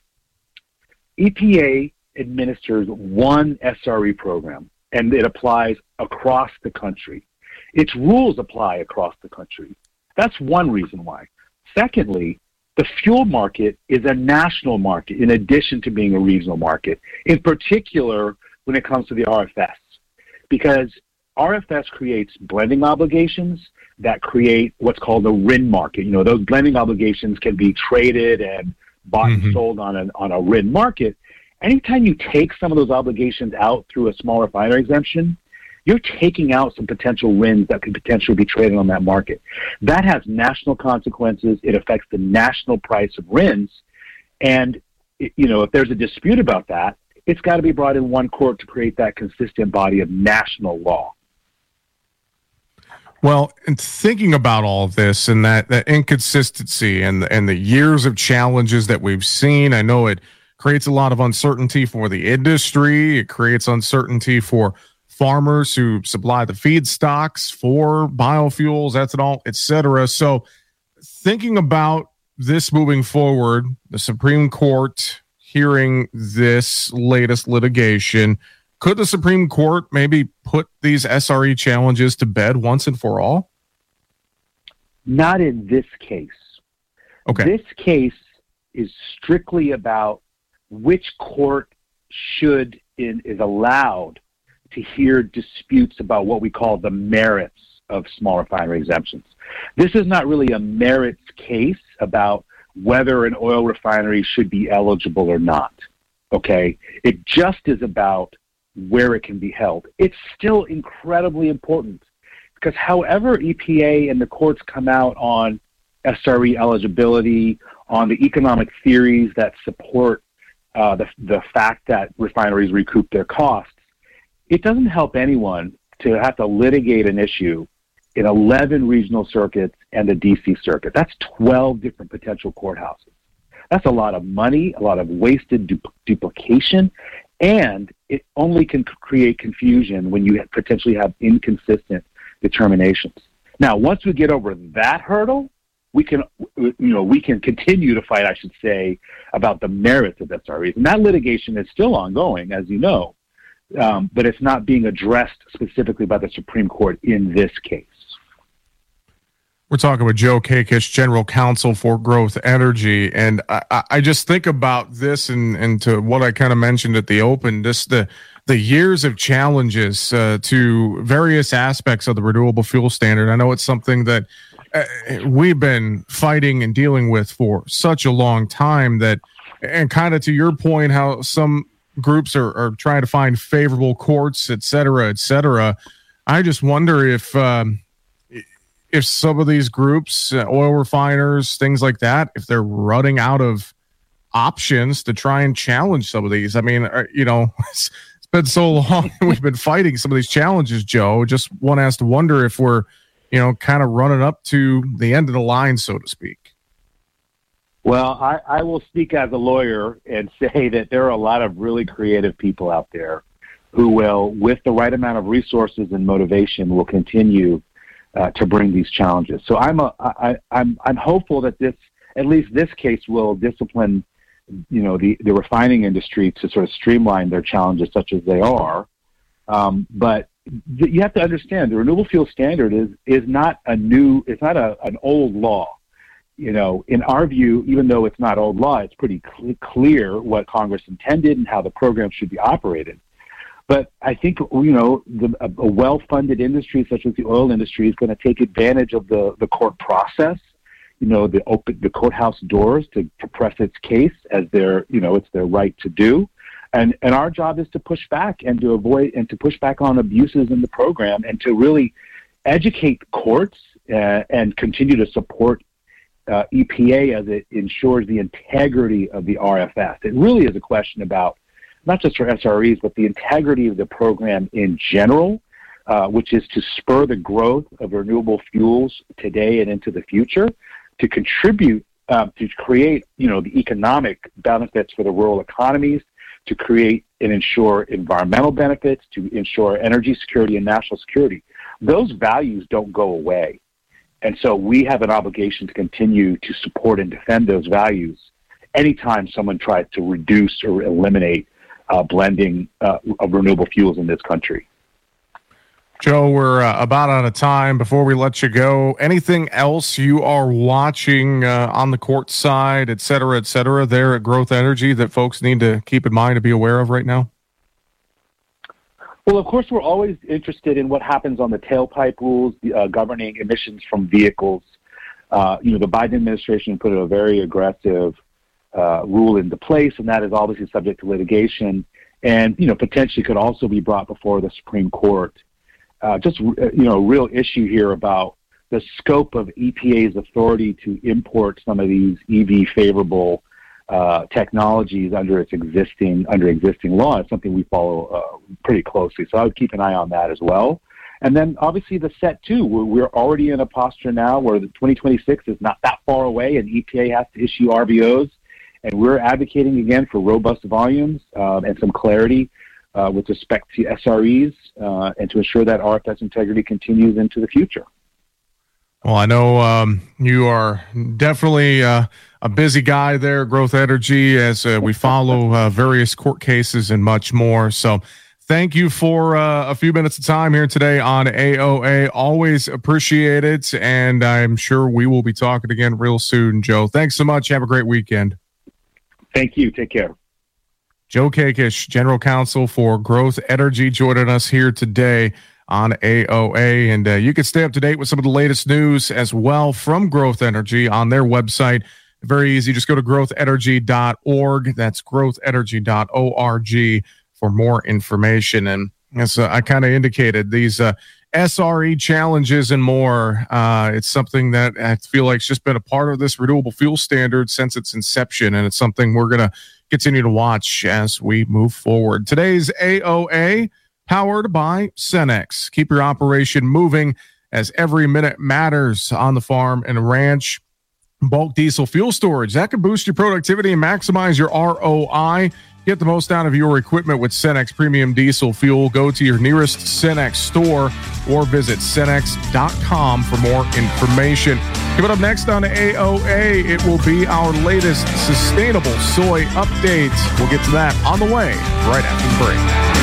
E P A administers one S R E program, and it applies across the country. Its rules apply across the country. That's one reason why. Secondly, The fuel market is a national market in addition to being a regional market, in particular when it comes to the R F S, because R F S creates blending obligations that create what's called a R I N market. You know, those blending obligations can be traded and bought mm-hmm. and sold on, an, on a R I N market. Anytime you take some of those obligations out through a small refinery exemption, you're taking out some potential R I Ns that could potentially be traded on that market. That has national consequences. It affects the national price of R I Ns. And, you know, if there's a dispute about that, it's got to be brought in one court to create that consistent body of national law. Well, and thinking about all of this and that, that inconsistency and, and the years of challenges that we've seen, I know it creates a lot of uncertainty for the industry. It creates uncertainty for farmers who supply the feedstocks for biofuels, ethanol, et cetera. So thinking about this moving forward, the Supreme Court hearing this latest litigation, could the Supreme Court maybe put these S R E challenges to bed once and for all? Not in this case. Okay. This case is strictly about which court should in, is allowed to hear disputes about what we call the merits of small refinery exemptions. This is not really a merits case about whether an oil refinery should be eligible or not. Okay? It just is about where it can be held. It's still incredibly important because however E P A and the courts come out on S R E eligibility, on the economic theories that support uh, the, the fact that refineries recoup their costs, it doesn't help anyone to have to litigate an issue in eleven regional circuits and the D C circuit. That's twelve different potential courthouses. That's a lot of money, a lot of wasted du- duplication, and it only can create confusion when you potentially have inconsistent determinations. Now, once we get over that hurdle, we can, you know, we can continue to fight, I should say, about the merits of S R Es. And that litigation is still ongoing, as you know, um, but it's not being addressed specifically by the Supreme Court in this case. We're talking with Joe Kakich, General Counsel for Growth Energy, and I, I just think about this and, and to what I kind of mentioned at the open, just the the years of challenges uh, to various aspects of the renewable fuel standard. I know it's something that uh, we've been fighting and dealing with for such a long time that, and kind of to your point, how some groups are, are trying to find favorable courts, et cetera, et cetera. I just wonder if um, if some of these groups, uh, oil refiners, things like that, if they're running out of options to try and challenge some of these. I mean, uh, you know, it's, it's been so long we've been fighting some of these challenges, Joe. Just one has to wonder if we're, you know, kind of running up to the end of the line, so to speak. Well, I, I will speak as a lawyer and say that there are a lot of really creative people out there who will, with the right amount of resources and motivation, will continue Uh, to bring these challenges. So I'm a, I, I'm I'm hopeful that this, at least this case, will discipline, you know, the, the refining industry to sort of streamline their challenges, such as they are. Um, but th- you have to understand the renewable fuel standard is is not a new, it's not a, an old law. You know, in our view, even though it's not old law, it's pretty cl- clear what Congress intended and how the program should be operated. But I think, you know, the, a, a well-funded industry such as the oil industry is going to take advantage of the, the court process, you know, the open the courthouse doors to, to press its case as their, you know, it's their right to do. And and our job is to push back and to avoid and to push back on abuses in the program and to really educate courts uh, and continue to support uh, E P A as it ensures the integrity of the R F S. It really is a question about not just for S R Es, but the integrity of the program in general, uh, which is to spur the growth of renewable fuels today and into the future, to contribute, uh, to create, you know, the economic benefits for the rural economies, to create and ensure environmental benefits, to ensure energy security and national security. Those values don't go away. And so we have an obligation to continue to support and defend those values anytime someone tries to reduce or eliminate Uh, blending uh, of renewable fuels in this country. Joe, we're uh, about out of time. Before we let you go, anything else you are watching uh, on the court side, et cetera, et cetera, there at Growth Energy that folks need to keep in mind to be aware of right now? Well, of course, we're always interested in what happens on the tailpipe rules uh, governing emissions from vehicles. Uh, you know, the Biden administration put a very aggressive uh, rule into place, and that is obviously subject to litigation and, you know, potentially could also be brought before the Supreme Court. Uh, just, you know, a real issue here about the scope of E P A's authority to import some of these E V favorable uh, technologies under its existing under existing law. It's something we follow uh, pretty closely. So I would keep an eye on that as well. And then obviously the set two, we're, we're already in a posture now where the twenty twenty-six is not that far away, and E P A has to issue R V Os, and we're advocating again for robust volumes um, and some clarity Uh, with respect to S R Es uh, and to ensure that R F S integrity continues into the future. Well, I know um, you are definitely uh, a busy guy there, Growth Energy, as uh, we follow uh, various court cases and much more. So thank you for uh, a few minutes of time here today on A O A. Always appreciate it, and I'm sure we will be talking again real soon, Joe. Thanks so much. Have a great weekend. Thank you. Take care. Joe Kakish, General Counsel for Growth Energy, joining us here today on A O A. And uh, you can stay up to date with some of the latest news as well from Growth Energy on their website. Very easy. Just go to growth energy dot org. That's growth energy dot org for more information. And as uh, I kind of indicated, these uh, S R E challenges and more, uh, it's something that I feel like it's just been a part of this renewable fuel standard since its inception. And it's something we're going to continue to watch as we move forward. Today's A O A, powered by Cenex. Keep your operation moving as every minute matters on the farm and ranch. Bulk diesel fuel storage, that can boost your productivity and maximize your R O I. Get the most out of your equipment with Cenex Premium Diesel Fuel. Go to your nearest Cenex store or visit cenex dot com for more information. Coming up next on A O A, it will be our latest sustainable soy update. We'll get to that on the way right after the break.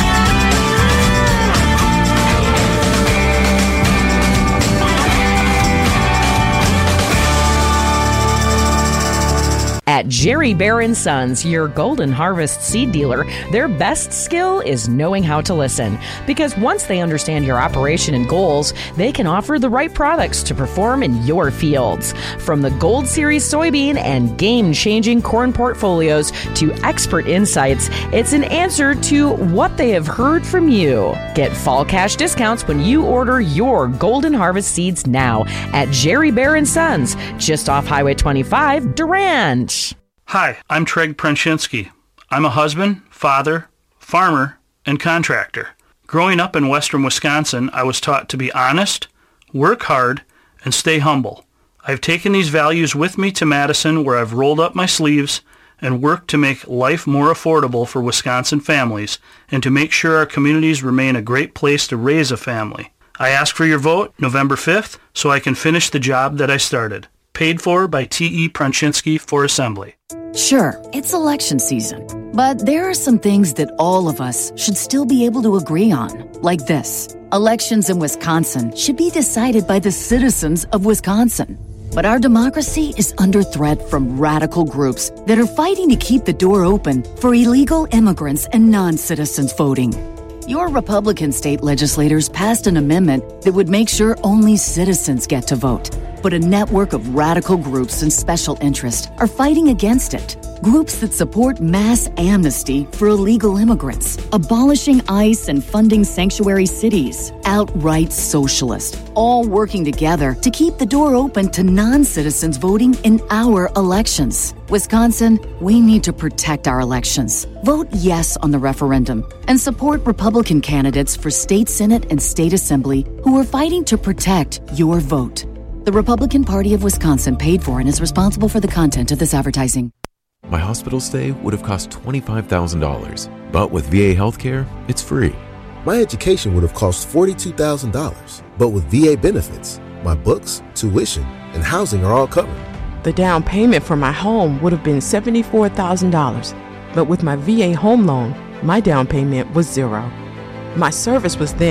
At Jerry Bear and Sons, your Golden Harvest seed dealer, their best skill is knowing how to listen. Because once they understand your operation and goals, they can offer the right products to perform in your fields. From the Gold Series soybean and game-changing corn portfolios to expert insights, it's an answer to what they have heard from you. Get fall cash discounts when you order your Golden Harvest seeds now at Jerry Bear and Sons, just off Highway twenty-five, Durand. Hi, I'm Treg Prenshinsky. I'm a husband, father, farmer, and contractor. Growing up in western Wisconsin, I was taught to be honest, work hard, and stay humble. I've taken these values with me to Madison, where I've rolled up my sleeves and worked to make life more affordable for Wisconsin families and to make sure our communities remain a great place to raise a family. I ask for your vote November fifth so I can finish the job that I started. Paid for by T E Prenshinsky for Assembly. Sure, it's election season, but there are some things that all of us should still be able to agree on, like this. Elections in Wisconsin should be decided by the citizens of Wisconsin. But our democracy is under threat from radical groups that are fighting to keep the door open for illegal immigrants and non-citizens voting. Your Republican state legislators passed an amendment that would make sure only citizens get to vote. But a network of radical groups and special interests are fighting against it. Groups that support mass amnesty for illegal immigrants, abolishing ICE and funding sanctuary cities, outright socialist, all working together to keep the door open to non-citizens voting in our elections. Wisconsin, we need to protect our elections. Vote yes on the referendum and support Republican candidates for state Senate and state assembly who are fighting to protect your vote. The Republican Party of Wisconsin paid for and is responsible for the content of this advertising. My hospital stay would have cost twenty-five thousand dollars, but with V A healthcare, it's free. My education would have cost forty-two thousand dollars, but with V A benefits, my books, tuition, and housing are all covered. The down payment for my home would have been seventy-four thousand dollars, but with my V A home loan, my down payment was zero. My service was then,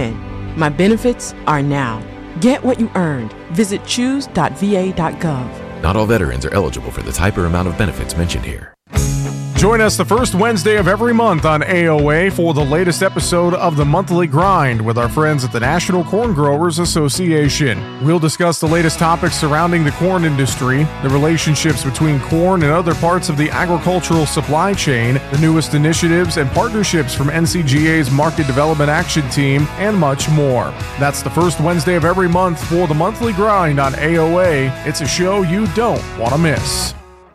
My benefits are now. Get what you earned. Visit choose dot v a dot gov. Not all veterans are eligible for the type or amount of benefits mentioned here. Join us the first Wednesday of every month on A O A for the latest episode of the Monthly Grind with our friends at the National Corn Growers Association. We'll discuss the latest topics surrounding the corn industry, the relationships between corn and other parts of the agricultural supply chain, the newest initiatives and partnerships from N C G A's Market Development Action Team, and much more. That's the first Wednesday of every month for the Monthly Grind on A O A. It's a show you don't want to miss.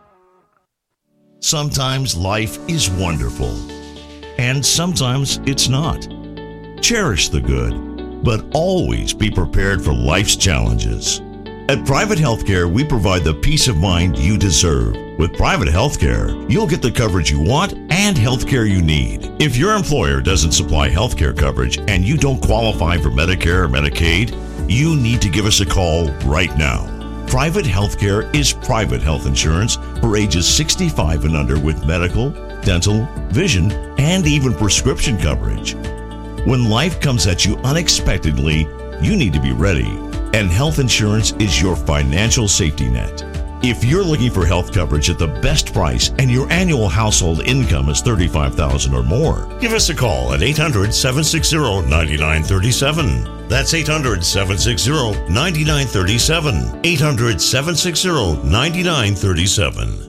Sometimes life is wonderful, and sometimes it's not. Cherish the good, but always be prepared for life's challenges. At Private Healthcare, we provide the peace of mind you deserve. With Private Healthcare, you'll get the coverage you want and healthcare you need. If your employer doesn't supply healthcare coverage and you don't qualify for Medicare or Medicaid, you need to give us a call right now. Private healthcare is private health insurance for ages sixty-five and under with medical, dental, vision, and even prescription coverage. When life comes at you unexpectedly, you need to be ready, and health insurance is your financial safety net. If you're looking for health coverage at the best price and your annual household income is thirty-five thousand dollars or more, give us a call at eight hundred, seven six zero, nine nine three seven. That's eight hundred, seven six zero, nine nine three seven. eight hundred, seven six zero, nine nine three seven.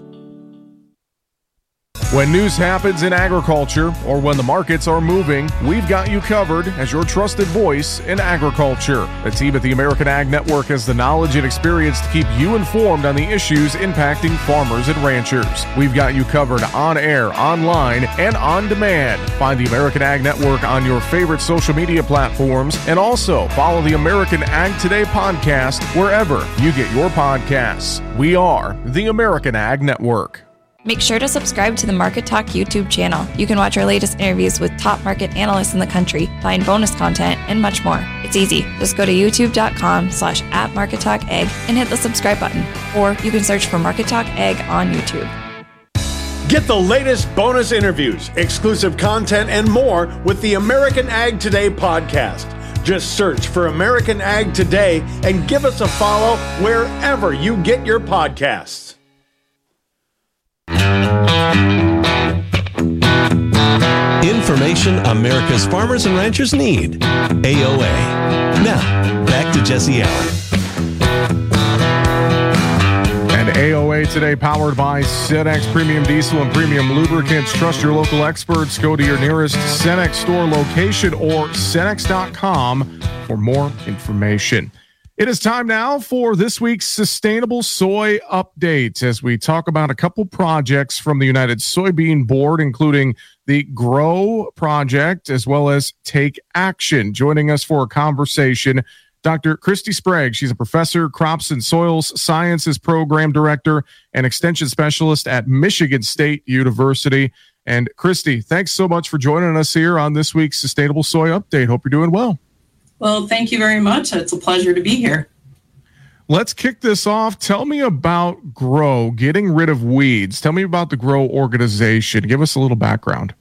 When news happens in agriculture or when the markets are moving, we've got you covered as your trusted voice in agriculture. The team at the American Ag Network has the knowledge and experience to keep you informed on the issues impacting farmers and ranchers. We've got you covered on air, online, and on demand. Find the American Ag Network on your favorite social media platforms, and also follow the American Ag Today podcast wherever you get your podcasts. We are the American Ag Network. Make sure to subscribe to the Market Talk YouTube channel. You can watch our latest interviews with top market analysts in the country, find bonus content, and much more. It's easy. Just go to youtube.com slash at Market Talk Ag and hit the subscribe button. Or you can search for Market Talk Ag on YouTube. Get the latest bonus interviews, exclusive content, and more with the American Ag Today podcast. Just search for American Ag Today and give us a follow wherever you get your podcasts. Information America's farmers and ranchers need. A O A. Now, back to Jesse Allen. And A O A Today, powered by Cenex Premium Diesel and Premium Lubricants. Trust your local experts. Go to your nearest Cenex store location or Cenex dot com for more information. It is time now for this week's Sustainable Soy Update as we talk about a couple projects from the United Soybean Board, including the GROW project as well as Take Action. Joining us for a conversation, Doctor Christy Sprague. She's a professor, Crops and Soils Sciences Program Director and Extension Specialist at Michigan State University. And Christy, thanks so much for joining us here on this week's Sustainable Soy Update. Hope you're doing well. Well, thank you very much. It's a pleasure to be here. Let's kick this off. Tell me about GROW, getting rid of weeds. Tell me about the GROW organization. Give us a little background.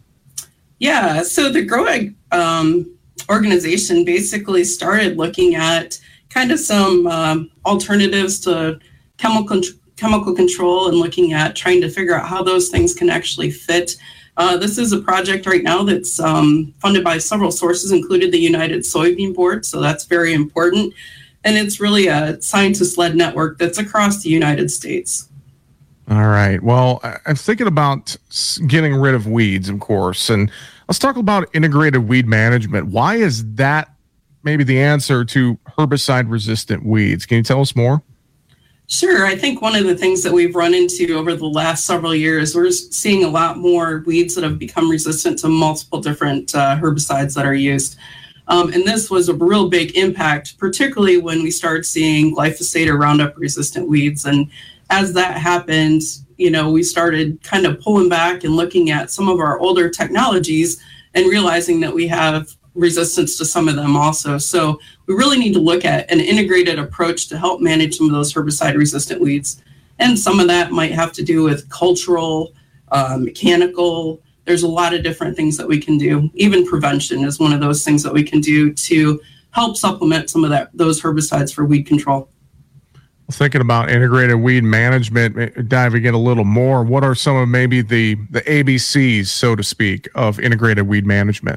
Yeah, so the GROW um, organization basically started looking at kind of some um, alternatives to chemical chemical control and looking at trying to figure out how those things can actually fit. Uh, this is a project right now that's um, funded by several sources, including the United Soybean Board, so that's very important. And it's really a scientist-led network that's across the United States. All right. Well, I'm thinking about getting rid of weeds, of course, and let's talk about integrated weed management. Why is that maybe the answer to herbicide-resistant weeds? Can you tell us more? Sure. I think one of the things that we've run into over the last several years, we're seeing a lot more weeds that have become resistant to multiple different uh, herbicides that are used. Um, and this was a real big impact, particularly when we started seeing glyphosate or Roundup resistant weeds. And as that happened, you know, we started kind of pulling back and looking at some of our older technologies and realizing that we have resistance to some of them also. So we really need to look at an integrated approach to help manage some of those herbicide resistant weeds. And some of that might have to do with cultural, uh, mechanical. There's a lot of different things that we can do. Even prevention is one of those things that we can do to help supplement some of that those herbicides for weed control. Thinking about integrated weed management, diving in a little more, what are some of maybe the, the A B Cs, so to speak, of integrated weed management?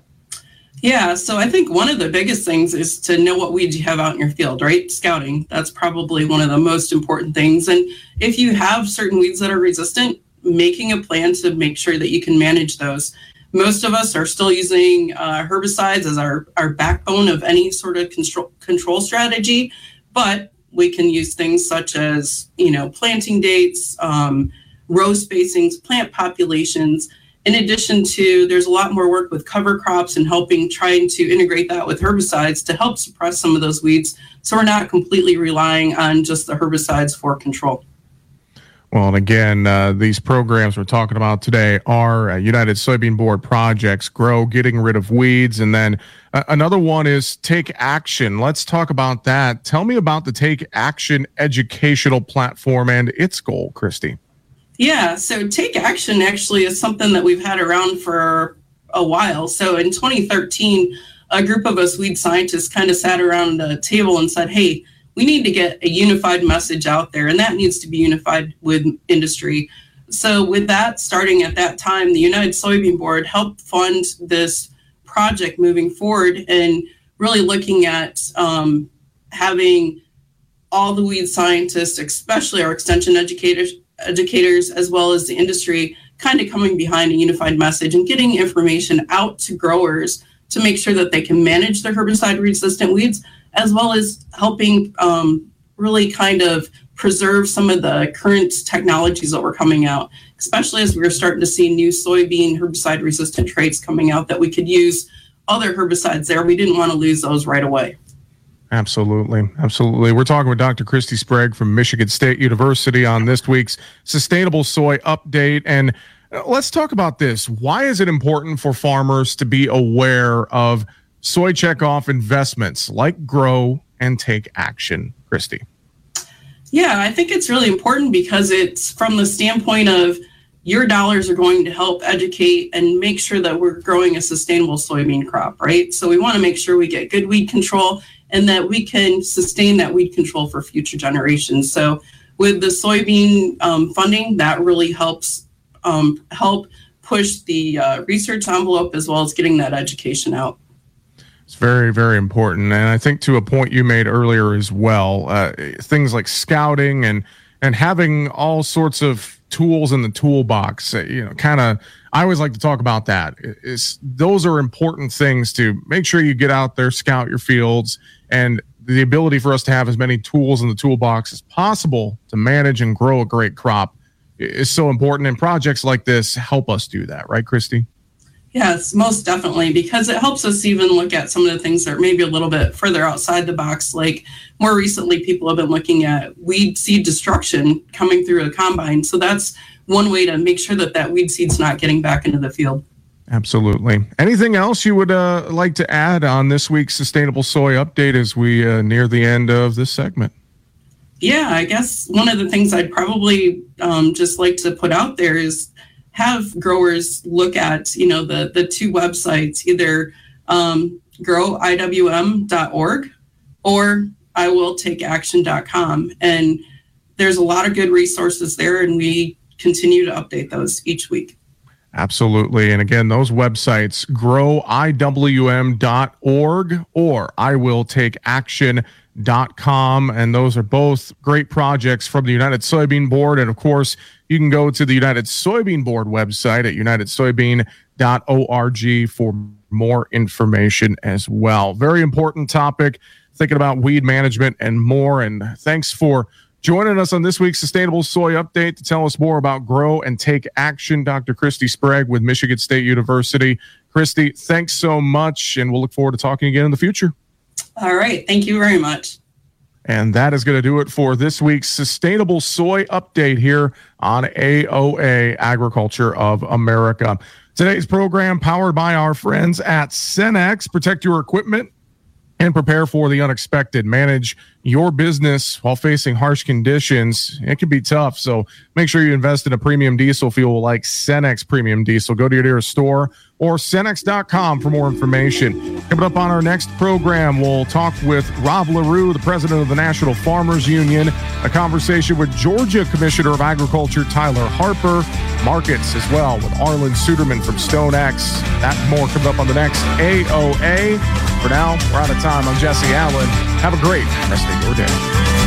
Yeah, so I think one of the biggest things is to know what weeds you have out in your field, right? Scouting, that's probably one of the most important things. And if you have certain weeds that are resistant, making a plan to make sure that you can manage those. Most of us are still using uh, herbicides as our, our backbone of any sort of control, control strategy, but we can use things such as, you know, planting dates, um, row spacings, plant populations. In addition to, there's a lot more work with cover crops and helping trying to integrate that with herbicides to help suppress some of those weeds, so we're not completely relying on just the herbicides for control. Well, and again, uh, these programs we're talking about today are uh, United Soybean Board projects, Grow, Getting Rid of Weeds, and then uh, another one is Take Action. Let's talk about that. Tell me about the Take Action educational platform and its goal, Christy. Yeah, so Take Action actually is something that we've had around for a while. So in twenty thirteen, a group of us weed scientists kind of sat around a table and said, hey, we need to get a unified message out there, and that needs to be unified with industry. So with that, starting at that time, the United Soybean Board helped fund this project moving forward and really looking at um, having all the weed scientists, especially our extension educators, educators, as well as the industry, kind of coming behind a unified message and getting information out to growers to make sure that they can manage their herbicide-resistant weeds, as well as helping um, really kind of preserve some of the current technologies that were coming out, especially as we were starting to see new soybean herbicide-resistant traits coming out that we could use other herbicides there. We didn't want to lose those right away. Absolutely. Absolutely. We're talking with Doctor Christy Sprague from Michigan State University on this week's Sustainable Soy Update. And let's talk about this. Why is it important for farmers to be aware of soy checkoff investments like Grow and Take Action? Christy. Yeah, I think it's really important because it's from the standpoint of your dollars are going to help educate and make sure that we're growing a sustainable soybean crop, right? So we want to make sure we get good weed control and that we can sustain that weed control for future generations. So with the soybean um, funding, that really helps um, help push the uh, research envelope as well as getting that education out. It's very, very important. And I think to a point you made earlier as well, uh, things like scouting and, and having all sorts of tools in the toolbox, uh, you know, kind of, I always like to talk about that. Is those are important things to make sure you get out there, scout your fields, and the ability for us to have as many tools in the toolbox as possible to manage and grow a great crop is so important. And projects like this help us do that, right, Christy? Yes, most definitely, because it helps us even look at some of the things that are maybe a little bit further outside the box. Like more recently, people have been looking at weed seed destruction coming through a combine. So that's one way to make sure that that weed seed's not getting back into the field. Absolutely. Anything else you would uh, like to add on this week's Sustainable Soy Update as we uh, near the end of this segment? Yeah, I guess one of the things I'd probably um, just like to put out there is have growers look at, you know, the, the two websites, either um, grow I W M dot org or I will take action dot com. And there's a lot of good resources there, and we continue to update those each week. Absolutely. And again, those websites, grow I W M dot org or I will take action dot com. And those are both great projects from the United Soybean Board. And of course, you can go to the United Soybean Board website at united soybean dot org for more information as well. Very important topic, thinking about weed management and more. And thanks for joining us on this week's Sustainable Soy Update to tell us more about Grow and Take Action, Doctor Christy Sprague with Michigan State University. Christy, thanks so much, and we'll look forward to talking again in the future. All right. Thank you very much. And that is going to do it for this week's Sustainable Soy Update here on A O A, Agriculture of America. Today's program powered by our friends at Cenex. Protect your equipment and prepare for the unexpected. Manage your business while facing harsh conditions, it can be tough. So make sure you invest in a premium diesel fuel like Cenex Premium Diesel. Go to your nearest store or Cenex dot com for more information. Coming up on our next program, we'll talk with Rob LaRue, the president of the National Farmers Union, a conversation with Georgia Commissioner of Agriculture Tyler Harper, markets as well with Arlen Suderman from StoneX. That and more coming up on the next A O A. For now, we're out of time. I'm Jesse Allen. Have a great rest of your day.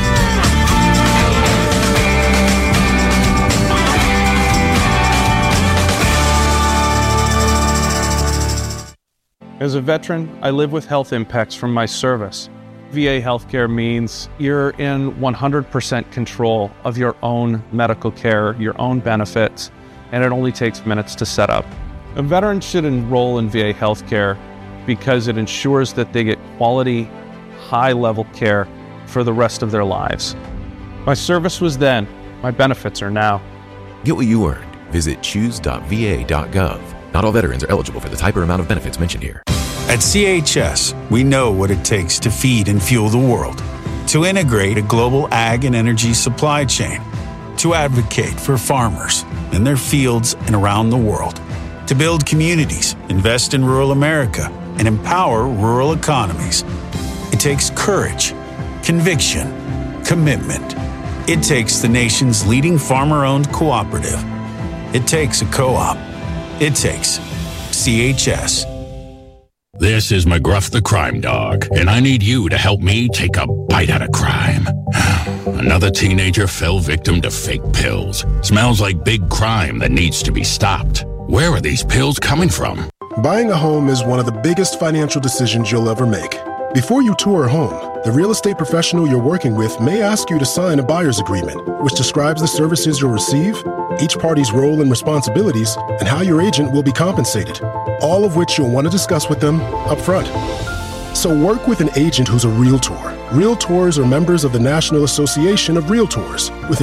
As a veteran, I live with health impacts from my service. V A healthcare means you're in one hundred percent control of your own medical care, your own benefits, and it only takes minutes to set up. A veteran should enroll in V A healthcare because it ensures that they get quality, high-level care for the rest of their lives. My service was then, my benefits are now. Get what you earned. Visit choose dot v a dot gov. Not all veterans are eligible for the type or amount of benefits mentioned here. At C H S, we know what it takes to feed and fuel the world, to integrate a global ag and energy supply chain, to advocate for farmers in their fields and around the world, to build communities, invest in rural America, and empower rural economies. It takes courage, conviction, commitment. It takes the nation's leading farmer-owned cooperative. It takes a co-op. It takes C H S. This is McGruff the Crime Dog, and I need you to help me take a bite out of crime. Another teenager fell victim to fake pills. Smells like big crime that needs to be stopped. Where are these pills coming from? Buying a home is one of the biggest financial decisions you'll ever make. Before you tour a home, the real estate professional you're working with may ask you to sign a buyer's agreement, which describes the services you'll receive, each party's role and responsibilities, and how your agent will be compensated, all of which you'll want to discuss with them up front. So work with an agent who's a Realtor. Realtors are members of the National Association of Realtors with